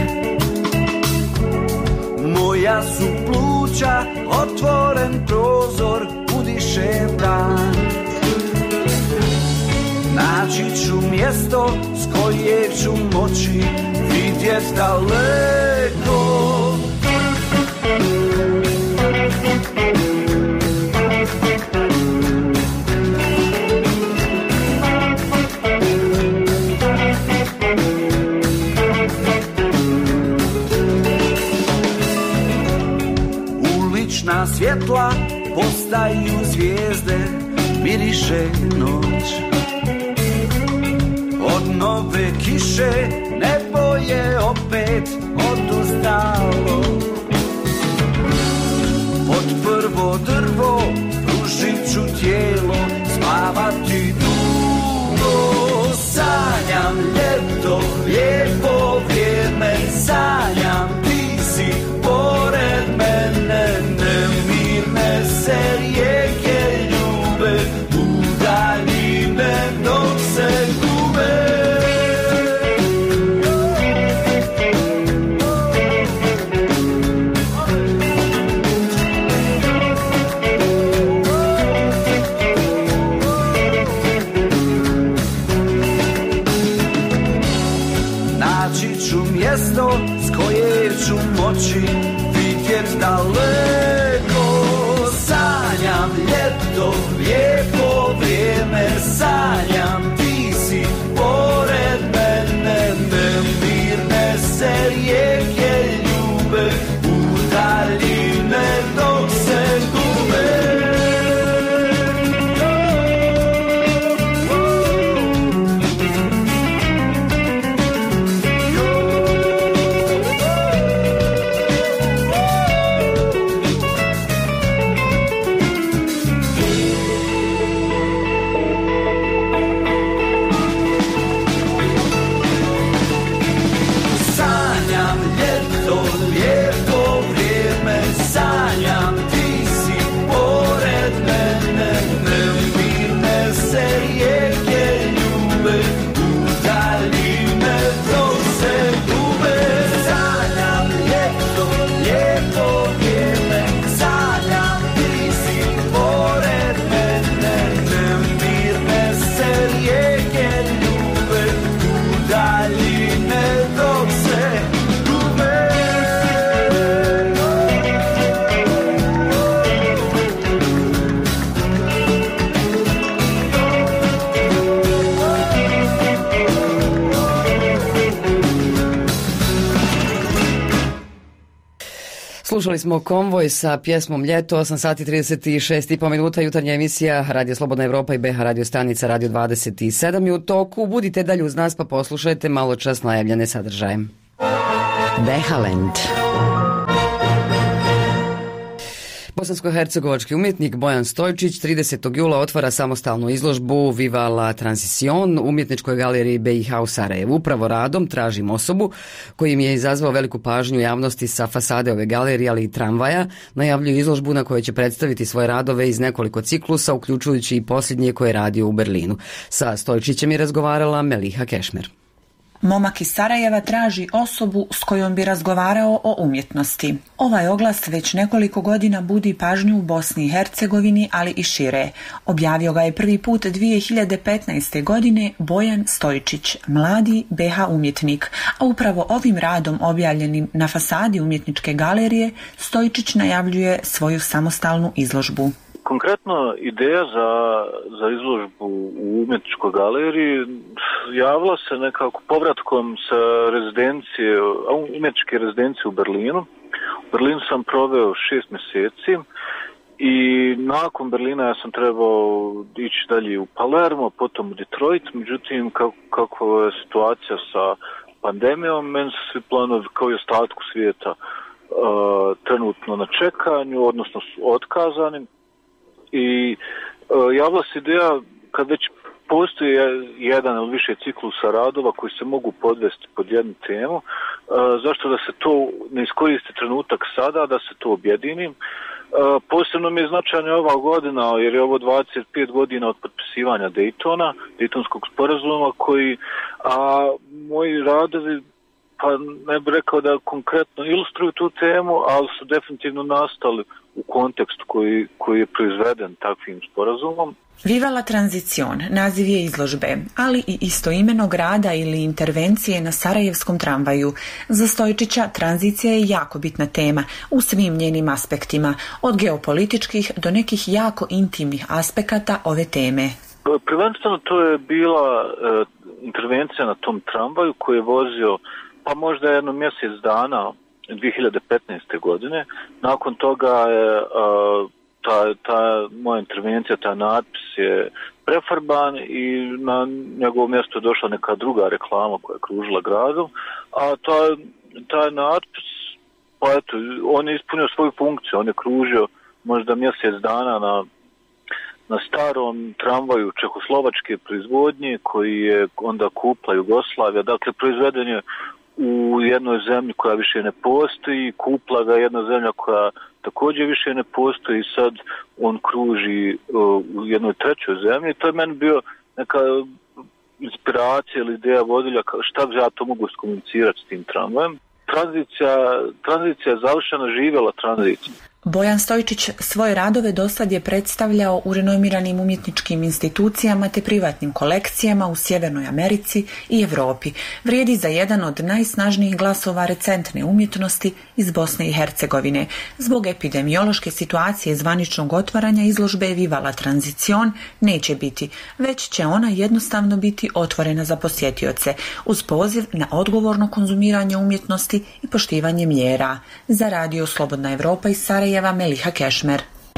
Moja su pluća, otvoren prozor, udišem dan. Naći ću mjesto s kojeg ću moći vidjet daleko. Na svjetla postaju zvijezde, miriše noć. Od nove kiše nebo je opet odustalo. Pod prvo drvo pružit ću tijelo, spavati dugo. Sanjam ljeto, lijepo vrijeme, sanjam ti si pored mene. Nemirne se rijeke ljube, udaljine dok se gube. Naći ću mjesto s koje ću moći vidjet daleko. Sanjam ljeto, lijepo vrijeme, sanjam ti si pored mene. Nemirne se rijeke ljube, Slušali smo Konvoj sa pjesmom Ljeto, osam sati trideset šest i po minuta, jutarnja emisija Radio Slobodna Evropa i B H radio stanica Radio dvadeset sedam je u toku. Budite dalje uz nas pa poslušajte malo čas najavljene sadržaje. Behaland. Bosansko-hercegovački umjetnik Bojan Stojčić tridesetog jula otvara samostalnu izložbu Viva la Transición u umjetničkoj galeriji B i H u Sarajevu. Upravo radom Tražim osobu, kojim je izazvao veliku pažnju javnosti sa fasade ove galerije, ali i tramvaja, najavljuju izložbu na kojoj će predstaviti svoje radove iz nekoliko ciklusa, uključujući i posljednje koje je radio u Berlinu. Sa Stojčićem je razgovarala Meliha Kešmer. Momak iz Sarajeva traži osobu s kojom bi razgovarao o umjetnosti. Ovaj oglas već nekoliko godina budi pažnju u Bosni i Hercegovini, ali i šire. Objavio ga je prvi put dvije hiljade petnaeste. godine Bojan Stojčić, mladi B H umjetnik, a upravo ovim radom objavljenim na fasadi umjetničke galerije Stojčić najavljuje svoju samostalnu izložbu. Konkretno ideja za, za izložbu u umjetničkoj galeriji javila se nekako povratkom sa rezidencije, umjetničke rezidencije u Berlinu. U Berlinu sam proveo šest mjeseci i nakon Berlina ja sam trebao ići dalje u Palermo, potom u Detroit, međutim kako, kako je situacija sa pandemijom, meni su svi planovi kao i ostatku svijeta uh, trenutno na čekanju, odnosno su otkazani. I uh, javila se ideja kad već postoji jedan ili više ciklusa radova koji se mogu podvesti pod jednu temu, uh, zašto da se to ne iskoristi trenutak sada, da se to objedini. Uh, posebno mi je značajna ova godina jer je ovo dvadeset pet godina od potpisivanja Daytona, Daytonskog sporazuma koji, a moji radovi pa ne bih rekao da konkretno ilustruju tu temu, ali su definitivno nastali u kontekstu koji, koji je proizveden takvim sporazumom. Viva la Transición naziv je izložbe, ali i istoimenog rada ili intervencije na sarajevskom tramvaju. Za Stojčića tranzicija je jako bitna tema u svim njenim aspektima, od geopolitičkih do nekih jako intimnih aspekata ove teme. Prvenstveno to je bila e, intervencija na tom tramvaju koji je vozio pa možda jedno mjesec dana dvije hiljade petnaeste. godine. Nakon toga je uh, ta, ta moja intervencija, ta natpis je prefarban i na njegovo mjesto je došla neka druga reklama koja je kružila gradom, a taj, taj natpis, pa eto, on je ispunio svoju funkciju, on je kružio možda mjesec dana na, na starom tramvaju čehoslovačke proizvodnje koji je onda kupila Jugoslavija, dakle proizveden je u jednoj zemlji koja više ne postoji, kupla ga jedna zemlja koja također više ne postoji i sad on kruži u jednoj trećoj zemlji. To je meni bio neka inspiracija ili ideja vodilja šta bi ja to mogu skomunicirati s tim tramvajem. Tranzicija, tranzicija je završena, živjela tranzicija. Bojan Stojčić svoje radove dosad je predstavljao u renomiranim umjetničkim institucijama te privatnim kolekcijama u Sjevernoj Americi i Europi. Vrijedi za jedan od najsnažnijih glasova recentne umjetnosti iz Bosne i Hercegovine. Zbog epidemiološke situacije zvaničnog otvaranja izložbe Viva la Transición neće biti, već će ona jednostavno biti otvorena za posjetioce uz poziv na odgovorno konzumiranje umjetnosti i poštivanje mjera. Za Radio Slobodna Evropa iz Sarajeva, Meliha Kešmer.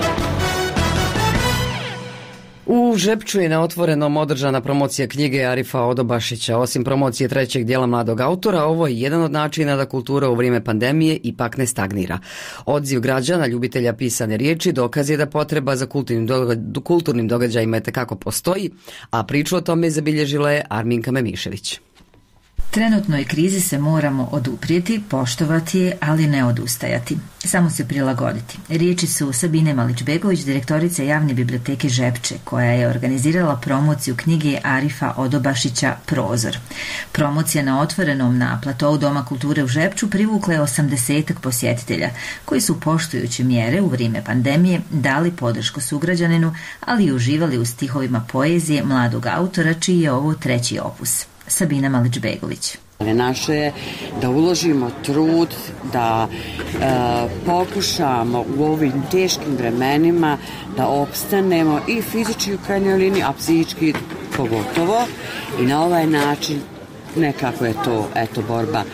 U Žepču je na Otvorenom održana promocija knjige Arifa Odobašića. Osim promocije trećeg dijela mladog autora, ovo je jedan od načina da kultura u vrijeme pandemije ipak ne stagnira. Odziv građana, ljubitelja pisane riječi, dokaz je da potreba za kulturnim, doga- kulturnim događajima etekako postoji, a priču o tome zabilježila je Arminka Memišević. Trenutnoj krizi se moramo oduprijeti, poštovati je, ali ne odustajati. Samo se prilagoditi. Riječi su Sabine Malić-Begović, direktorice javne biblioteke Žepče, koja je organizirala promociju knjige Arifa Odobašića Prozor. Promocija na Otvorenom na platovu Doma kulture u Žepču privukla je osamdesetak posjetitelja, koji su poštujući mjere u vrijeme pandemije dali podršku sugrađaninu, ali i uživali u stihovima poezije mladog autora, čiji je ovo treći opus. Sabina Malić-Begović. Naše je da uložimo trud, da e, pokušamo u ovim teškim vremenima da opstanemo i fizički u krajnjoj liniji, a psihički pogotovo. I na ovaj način nekako je to eto borba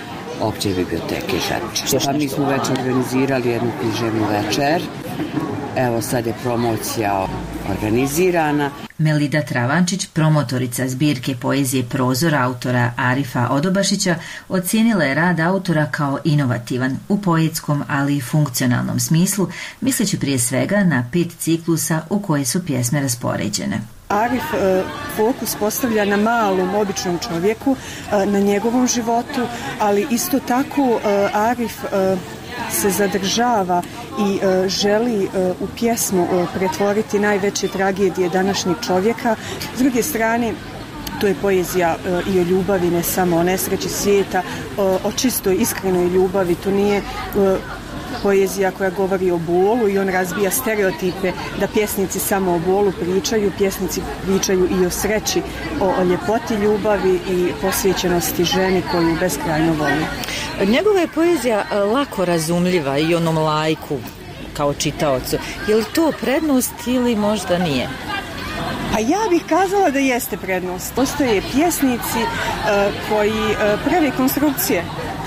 opće biblioteke Žepče. Pa mi smo već organizirali jednu književnu večer. Evo sad je promocija organizirana. Melida Travančić, promotorica zbirke poezije Prozor autora Arifa Odobašića, ocijenila je rad autora kao inovativan u poetskom, ali i funkcionalnom smislu, misleći prije svega na pet ciklusa u koje su pjesme raspoređene. Arif e, fokus postavlja na malom, običnom čovjeku, e, na njegovom životu, ali isto tako e, Arif e, se zadržava i e, želi e, u pjesmu e, pretvoriti najveće tragedije današnjeg čovjeka. S druge strane, to je poezija e, i o ljubavi, ne samo o nesreći svijeta, o, o čistoj, iskrenoj ljubavi. To nije e, poezija koja govori o bolu i on razbija stereotipe da pjesnici samo o bolu pričaju, pjesnici pričaju i o sreći, o, o ljepoti ljubavi i posvećenosti ženi koju beskrajno voli. Njegova je poezija lako razumljiva i onom laiku kao čitaocu. Je li to prednost ili možda nije? Pa ja bih kazala da jeste prednost. Postoje pjesnici uh, koji uh, prave konstrukcije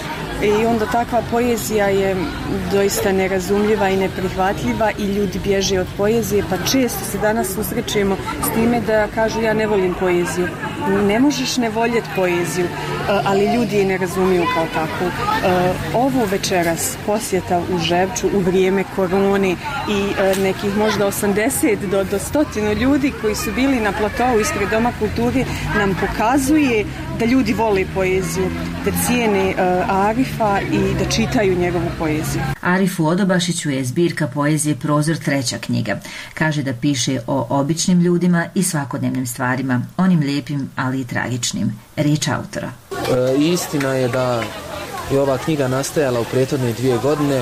i onda takva poezija je doista nerazumljiva i neprihvatljiva i ljudi bježe od poezije, pa često se danas susrećemo s time da kažu ja ne volim poeziju. Ne možeš ne voljeti poeziju, ali ljudi je ne razumiju kao takvu. Ovo večeras posjeta u Žepču u vrijeme korone i nekih možda osamdeset do, do stotinu ljudi koji su bili na platovu ispred Doma kulture nam pokazuje da ljudi vole poeziju, da cijene uh, Arifa i da čitaju njegovu poeziju. Arifu Odobašiću je zbirka poezije Prozor treća knjiga. Kaže da piše o običnim ljudima i svakodnevnim stvarima, onim lijepim, ali i tragičnim. Riječ autora. E, istina je da je ova knjiga nastajala u prethodne dvije godine. E,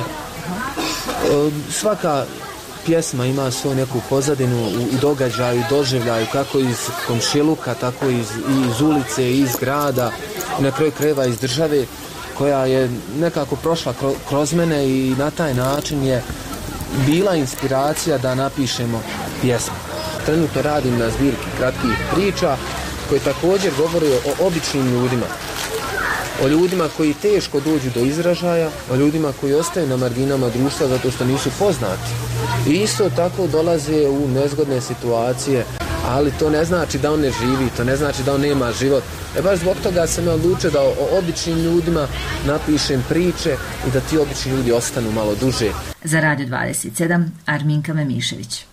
svaka pjesma ima svoju neku pozadinu u događaju, doživljaju, kako iz komšiluka, tako iz, i iz ulice, i iz grada, na kraju krajeva iz države, koja je nekako prošla kroz mene i na taj način je bila inspiracija da napišemo pjesmu. Trenutno radim na zbirki kratkih priča koje također govore o običnim ljudima. O ljudima koji teško dođu do izražaja, o ljudima koji ostaju na marginama društva zato što nisu poznati. I isto tako dolaze u nezgodne situacije, ali to ne znači da on ne živi, to ne znači da on nema život. E baš zbog toga sam ja odlučio da o običnim ljudima napišem priče i da ti obični ljudi ostanu malo duže. Za Radio dvadeset sedam, Arminka Memišević.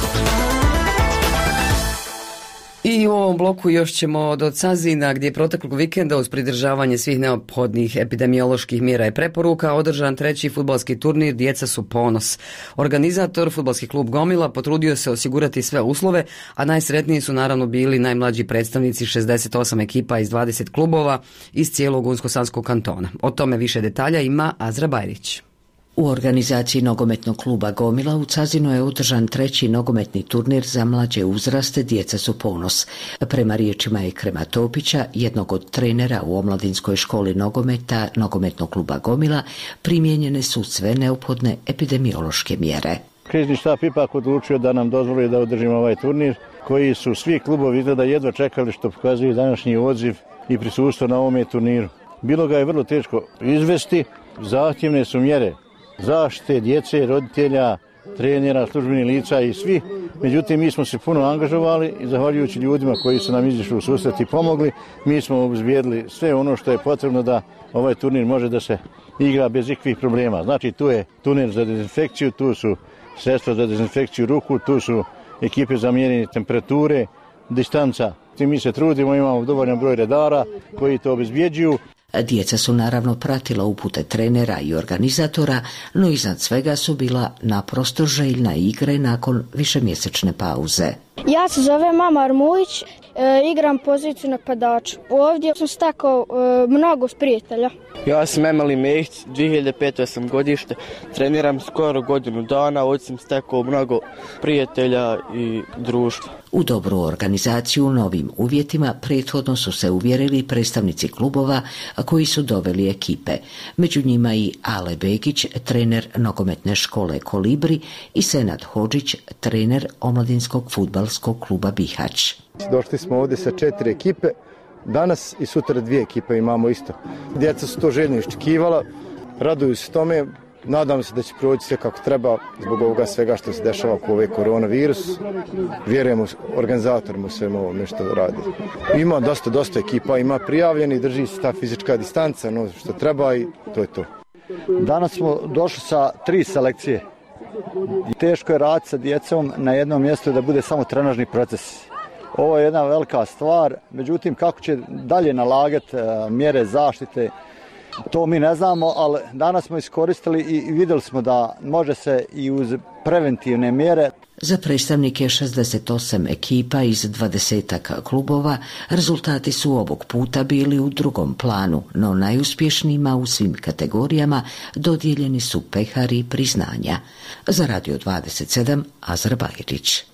I u ovom bloku još ćemo do Cazina, gdje je proteklog vikenda uz pridržavanje svih neophodnih epidemioloških mjera i preporuka održan treći fudbalski turnir Djeca su ponos. Organizator, fudbalski klub Gomila, potrudio se osigurati sve uslove, a najsretniji su naravno bili najmlađi predstavnici šezdeset osam ekipa iz dvadeset klubova iz cijelog Unsko-Sanskog kantona. O tome više detalja ima Azra Bajrić. U organizaciji nogometnog kluba Gomila u Cazinu je održan treći nogometni turnir za mlađe uzraste Djeca su ponos. Prema riječima Ekrema Topića, jednog od trenera u omladinskoj školi nogometa nogometnog kluba Gomila, primijenjene su sve neophodne epidemiološke mjere. Krizni štab ipak odlučio da nam dozvoli da održimo ovaj turnir, koji su svi klubovi izgleda jedva čekali, što pokazuje današnji odziv i prisustvo na ovome turniru. Bilo ga je vrlo teško izvesti, zahtjevne su mjere zaštite djece, roditelja, trenera, službenih lica i svi. Međutim, mi smo se puno angažovali i zahvaljujući ljudima koji su nam izišli u susret i pomogli, mi smo obezbijedili sve ono što je potrebno da ovaj turnir može da se igra bez ikakvih problema. Znači, tu je tunel za dezinfekciju, tu su sredstva za dezinfekciju ruku, tu su ekipe za mjerenje temperature, distanca. Mi se trudimo, imamo dovoljan broj redara koji to obezbjeđuju. Djeca su naravno pratila upute trenera i organizatora, no iznad svega su bila naprosto željna igre nakon višemjesečne pauze. Ja se zovem Mama Armulić, e, igram poziciju napadača. Ovdje sam stakao e, mnogo prijatelja. Ja sam Emeli Mehić, dvije hiljade pete sam godište, treniram skoro godinu dana, ovdje sam stakao mnogo prijatelja i društva. U dobru organizaciju u novim uvjetima prethodno su se uvjerili predstavnici klubova koji su doveli ekipe. Među njima i Ale Begić, trener nogometne škole Kolibri, i Senad Hodžić, trener omladinskog fudbalskog kluba Bihać. Došli smo ovdje sa četiri ekipe, danas i sutra dvije ekipe imamo isto. Djeca su to željno iščekivala, raduju se tome, nadam se da će proći sve kako treba zbog ovoga svega što se dešava oko ove koronavirus. Vjerujemo organizatorima u svemu ovome što radi. Ima dosta, dosta ekipa, ima prijavljeni, drži se ta fizička distanca, ono što treba i to je to. Danas smo došli sa tri selekcije. Teško je raditi sa djecom na jednom mjestu da bude samo trenažni proces. Ovo je jedna velika stvar, međutim kako će dalje nalagati mjere zaštite, to mi ne znamo, ali danas smo iskoristili i vidjeli smo da može se i uz preventivne mjere. Za predstavnike šezdeset osam ekipa iz dvadesetak klubova rezultati su ovog puta bili u drugom planu, no najuspješnijima u svim kategorijama dodijeljeni su pehari i priznanja. Za Radio dvadeset sedam Azra Bajrić.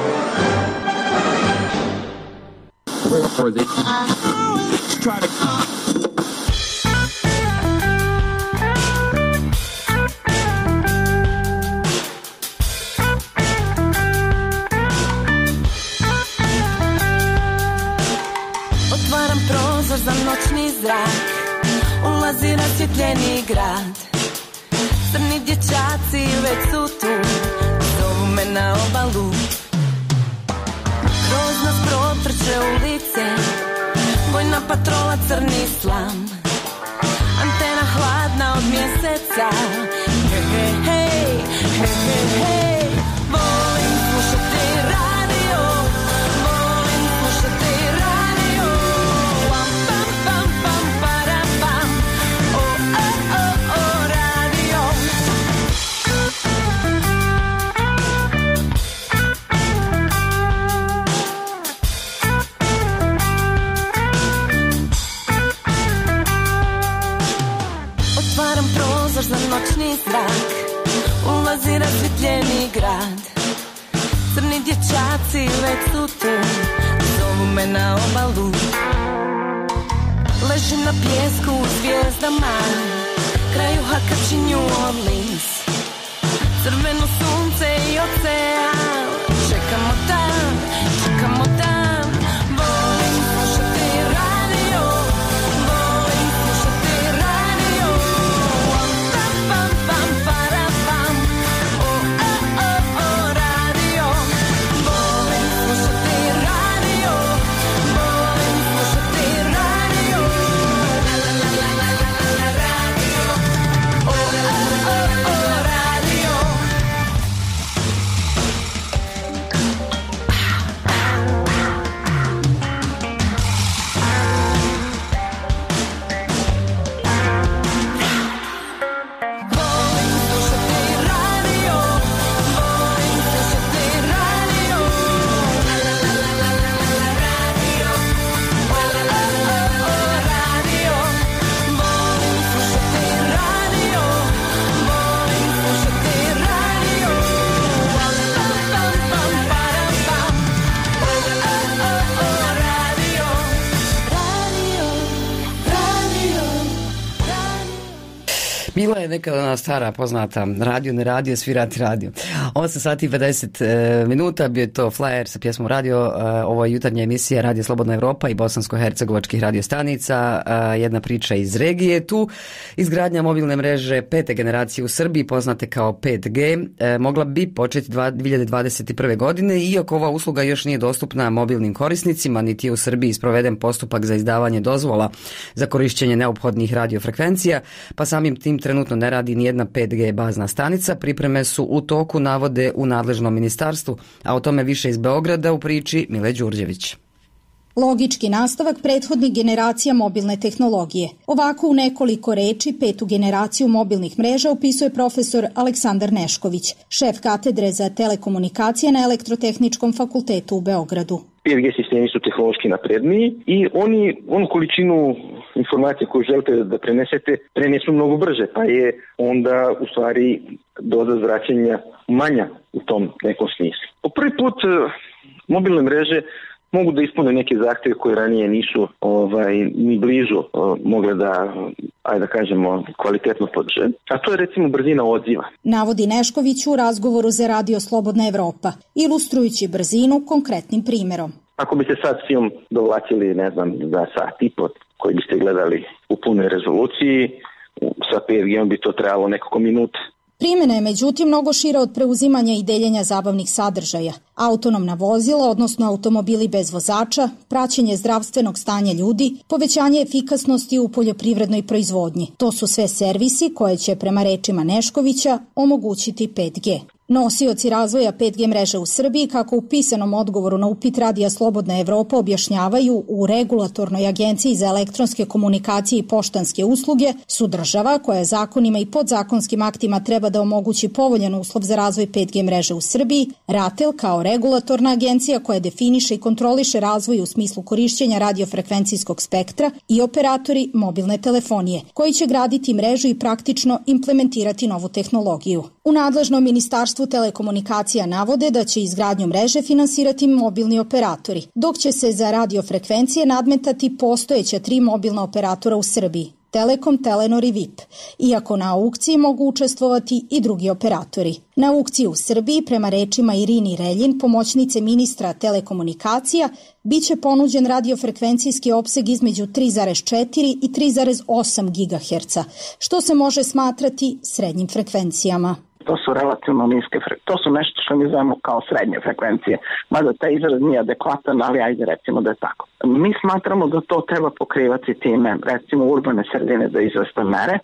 Za noćni zrak ulazi rasvjetljeni grad. Crni dječaci već su tu, zovu me na obalu. Kroz nas protrče ulice, vojna patrola crni slam. Antena hladna od mjeseca. Hej, hej, hej, hej, hej, hej. Volim slušati radio, volim slušati radio. Za noćni zrak ulazi rasvjetljeni grad. Crni dječaci već su tu, zovu me na obalu. Ležim na pijesku u zvijezdama, kraj uhakači New Orleans. Crveno sunce i ocean, čekamo dan, čekamo dan. Volim slušati radio, volim slušati radio. Bila je neka ona stara poznata radio, ne radio, svirati radio. osam sati i pedeset minuta, bio je to Flyer sa pjesmom Radio. Ovo je jutarnja emisija Radio Slobodna Evropa i bosansko-hercegovačkih radiostanica. Jedna priča iz regije tu. Izgradnja mobilne mreže pete generacije u Srbiji, poznate kao pet G, mogla bi početi dvije hiljade dvadeset prve. godine, iako ova usluga još nije dostupna mobilnim korisnicima, niti je u Srbiji sproveden postupak za izdavanje dozvola za korišćenje neophodnih radiofrekvencija, pa samim tim trenutno ne radi nijedna pet G bazna stanica. Pripreme su u toku, navode u nadležnom ministarstvu, a o tome više iz Beograda u priči Mile Đurđević. Logički nastavak prethodnih generacija mobilne tehnologije. Ovako u nekoliko reči petu generaciju mobilnih mreža opisuje profesor Aleksandar Nešković, šef katedre za telekomunikacije na Elektrotehničkom fakultetu u Beogradu. pet G sistemi su tehnološki napredniji i oni onu količinu informacije koju želite da prenesete prenesu mnogo brže, pa je onda u stvari doza zračenja manja u tom nekom smislu. Po prvi put mobilne mreže mogu da ispune neke zahtjeve koje ranije nisu ovaj, ni blizu uh, mogle da, ajde da kažemo, kvalitetno podrže. A to je recimo brzina odziva. Navodi Nešković u razgovoru za Radio Slobodna Evropa, ilustrujući brzinu konkretnim primjerom. Ako biste sad film dovlačili, ne znam, za sat i po koji biste gledali u punoj rezoluciji, sa pet G bi to trebalo nekoliko minuta. Primjena je međutim mnogo šira od preuzimanja i deljenja zabavnih sadržaja. Autonomna vozila, odnosno automobili bez vozača, praćenje zdravstvenog stanja ljudi, povećanje efikasnosti u poljoprivrednoj proizvodnji. To su sve servisi koje će, prema rečima Neškovića, omogućiti pet G. Nosioci razvoja pet G mreže u Srbiji, kako u pisanom odgovoru na upit Radija Slobodna Evropa objašnjavaju, u Regulatornoj agenciji za elektronske komunikacije i poštanske usluge su država koja zakonima i podzakonskim aktima treba da omogući povoljan uslov za razvoj pet G mreže u Srbiji, RATEL kao regulatorna agencija koja definiše i kontroliše razvoj u smislu korišćenja radiofrekvencijskog spektra i operatori mobilne telefonije, koji će graditi mrežu i praktično implementirati novu tehnologiju. U nadležnom ministarstvu telekomunikacija navode da će izgradnju mreže finansirati mobilni operatori, dok će se za radiofrekvencije nadmetati postojeća tri mobilna operatora u Srbiji, Telekom, Telenor i V I P, iako na aukciji mogu učestvovati i drugi operatori. Na aukciji u Srbiji, prema rečima Irini Reljin, pomoćnice ministra telekomunikacija, biće ponuđen radiofrekvencijski opseg između tri zarez četiri i tri zarez osam gigaherca, što se može smatrati srednjim frekvencijama. To su relativno niske frekvencije. To su nešto što mi zovemo kao srednje frekvencije. Mada taj izraz nije adekvatan, ali ajde recimo da je tako. Mi smatramo da to treba pokrivati time, recimo urbane sredine za izvesne mere,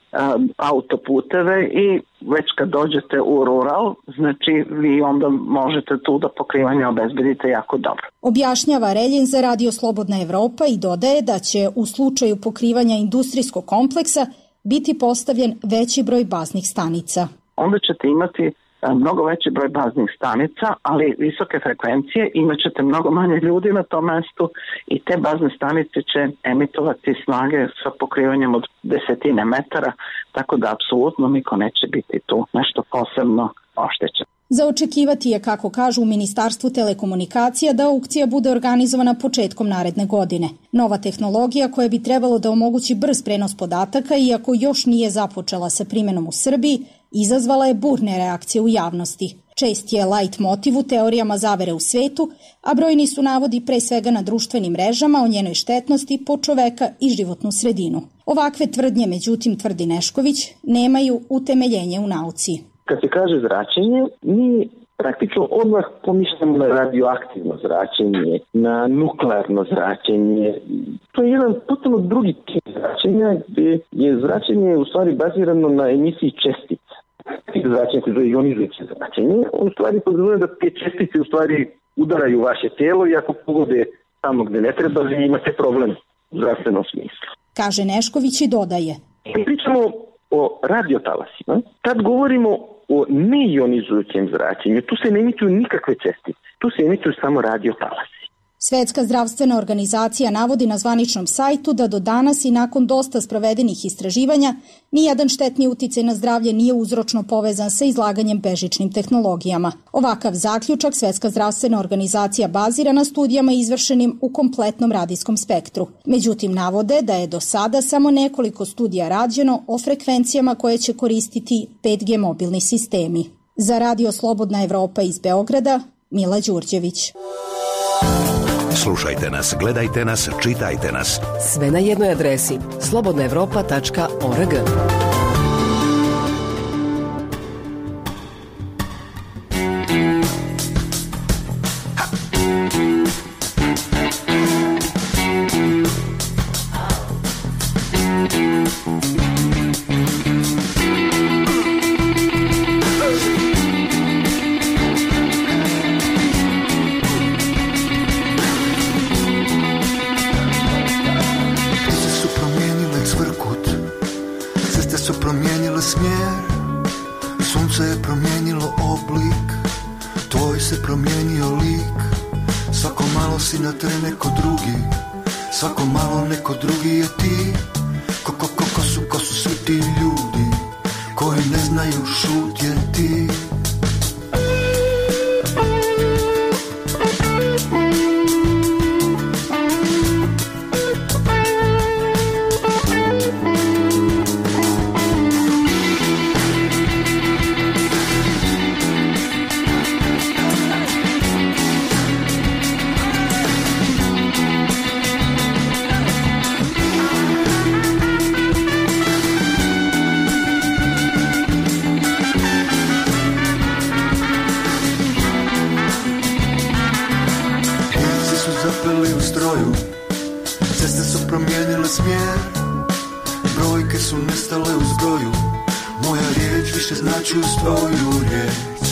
autoputeve i već kad dođete u rural, znači vi onda možete tu da pokrivanje obezbedite jako dobro. Objašnjava Reljin za Radio Slobodna Evropa i dodaje da će u slučaju pokrivanja industrijskog kompleksa biti postavljen veći broj baznih stanica. Onda ćete imati mnogo veći broj baznih stanica, ali visoke frekvencije, imat ćete mnogo manje ljudi na tom mestu i te bazne stanice će emitovati snage sa pokrivanjem od desetine metara, tako da apsolutno niko neće biti tu nešto posebno oštećen. Za očekivati je, kako kažu u Ministarstvu telekomunikacija, da aukcija bude organizovana početkom naredne godine. Nova tehnologija koja bi trebalo da omogući brz prenos podataka, iako još nije započela sa primjenom u Srbiji, izazvala je burne reakcije u javnosti. Čest je light motiv u teorijama zavere u svetu, a brojni su navodi pre svega na društvenim mrežama o njenoj štetnosti po čoveka i životnu sredinu. Ovakve tvrdnje, međutim, tvrdi Nešković, nemaju utemeljenje u nauci. Kad se kaže zračenje, mi praktično odmah pomišljamo na radioaktivno zračenje, na nuklearno zračenje. To je jedan potpuno drugi tip zračenja, gdje je zračenje u stvari bazirano na emisiji čestica. Tip zračenja koji je ionizujuće zračenje, on u stvari podrazumijeva da te čestice u stvari udaraju vaše tijelo i ako pogode tamo gdje ne treba, vi imate problem u zdravstvenom smislu. Kaže Nešković i dodaje. Mi pričamo o radiotalasima, tad govorimo o neionizujućem zračenju. Tu se ne emituju nikakve čestice, tu se emituju samo radiotalasi. Svetska zdravstvena organizacija navodi na zvaničnom sajtu da do danas i nakon dosta sprovedenih istraživanja nijedan štetni uticaj na zdravlje nije uzročno povezan sa izlaganjem bežičnim tehnologijama. Ovakav zaključak Svetska zdravstvena organizacija bazira na studijama izvršenim u kompletnom radijskom spektru. Međutim, navode da je do sada samo nekoliko studija rađeno o frekvencijama koje će koristiti pet G mobilni sistemi. Za Radio Slobodna Evropa iz Beograda, Mila Đurđević. Slušajte nas, gledajte nas, čitajte nas. Sve na jednoj adresi slobodna evropa tačka org. Svako malo neko drugi je ti. Ko, ko, ko, ko su, ko su svi ti ljudi koji ne znaju šutjeti. uspeli u stroju, ceste su promijenile smjer, brojke su nestale u zbroju, moja riječ više znači uz tvoju riječ.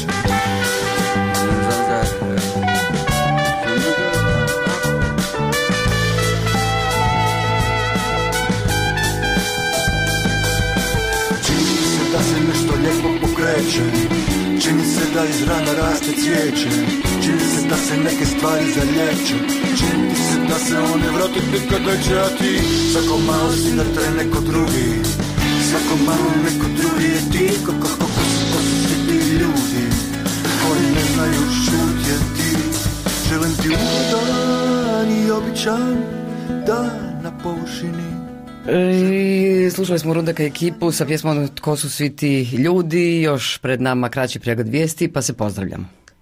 Čini se da se nešto lijepo pokreće, čini se da iz rana raste cvijeće, čini se da se neke stvari zalječe, čini se da se one vrati kad neće, a ti svako malo si da tre neko drugi, svako malo neko drugi je ti, kako kako su, ko su svi ti ljudi koji ne znaju šutjeti. Želim ti ugodan i običan dan na površini. I slušali smo Rudaka ekipu sa pjesmom Tko su svi ti ljudi, još pred nama kraći pregled vijesti, pa se pozdravljamo.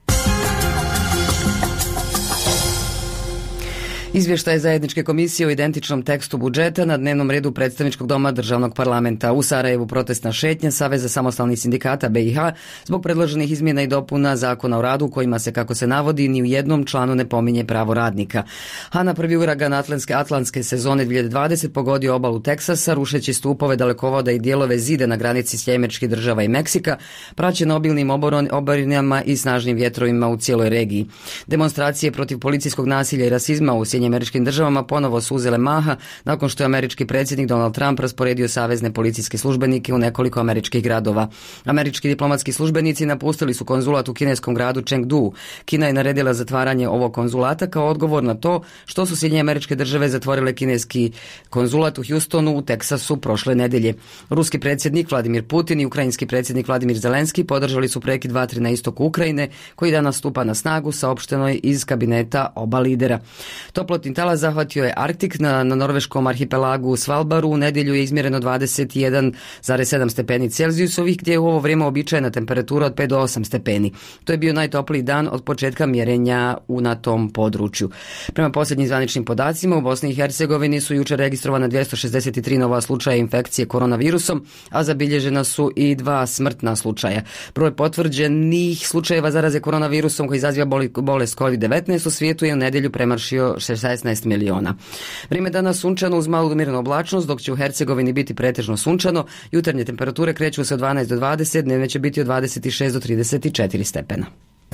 Izvještaj zajedničke komisije o identičnom tekstu budžeta na dnevnom redu predstavničkog doma državnog parlamenta. U Sarajevu protestna šetnja Saveza samostalnih sindikata B i H zbog predloženih izmjena i dopuna zakona o radu kojima se, kako se navodi, ni u jednom članu ne pominje pravo radnika. Hana, prvi uragan atlantske, atlantske sezone dvije hiljade dvadeset pogodio obalu Teksasa, rušeći stupove dalekovoda i dijelove zida na granici Sjedinjenih Američkih Država i Meksika, praćen obilnim oborinama i snažnim vjetrovima u cijeloj regiji. Demonstracije protiv policijskog nasilja i rasizma u Sjedinjenim Američkim Državama ponovo su uzele maha nakon što je američki predsjednik Donald Trump rasporedio savezne policijske službenike u nekoliko američkih gradova. Američki diplomatski službenici napustili su konzulat u kineskom gradu Chengdu. Kina je naredila zatvaranje ovog konzulata kao odgovor na to što su Sjedinjene Američke Države zatvorile kineski konzulat u Houstonu u Teksasu prošle nedelje. Ruski predsjednik Vladimir Putin i ukrajinski predsjednik Vladimir Zelenski podržali su prekid vatre na istoku Ukrajine koji danas stupa na snagu, saopšteno je iz kabineta oba lidera. Toplotni talas zahvatio je Arktik na, na norveškom arhipelagu Svalbaru. U nedjelju je izmjereno dvadeset jedan zarez sedam stepeni Celzijusovih, gdje je u ovo vrijeme običajna temperatura od pet do osam stepeni. To je bio najtopliji dan od početka mjerenja u na tom području. Prema posljednjim zvaničnim podacima u Bosni i Hercegovini su jučer registrovana dvjesto šezdeset tri nova slučaja infekcije koronavirusom, a zabilježena su i dva smrtna slučaja. Broj potvrđenih slučajeva zaraze koronavirusom koji izaziva bolest kovid devetnaest u svijetu je u nedjelju premaršio šesnaest miliona. Vrijeme danas sunčano uz malu umjerenu oblačnost, dok će u Hercegovini biti pretežno sunčano. Jutarnje temperature kreću se od dvanaest do dvadeset, dnevne će biti od dvadeset šest do trideset četiri stepena.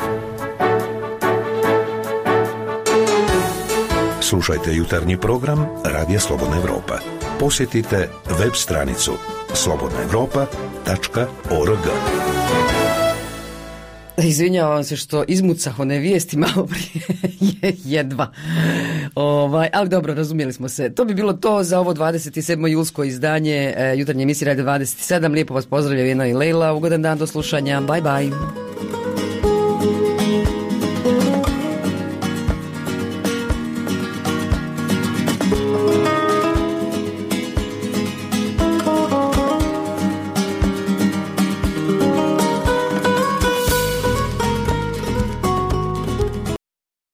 Slušajte jutarnji program Radija Slobodna Evropa. Posjetite web stranicu slobodna evropa tačka org. Izvinjavam se što izmucah one vijesti malo prije jedva. Ovaj, ali dobro, razumjeli smo se. To bi bilo to za ovo dvadeset sedmo julsko izdanje e, jutarnje emisije Radio dvadeset sedam. Lijepo vas pozdravlja Vina i Lejla. Ugodan dan, do slušanja. Bye bye.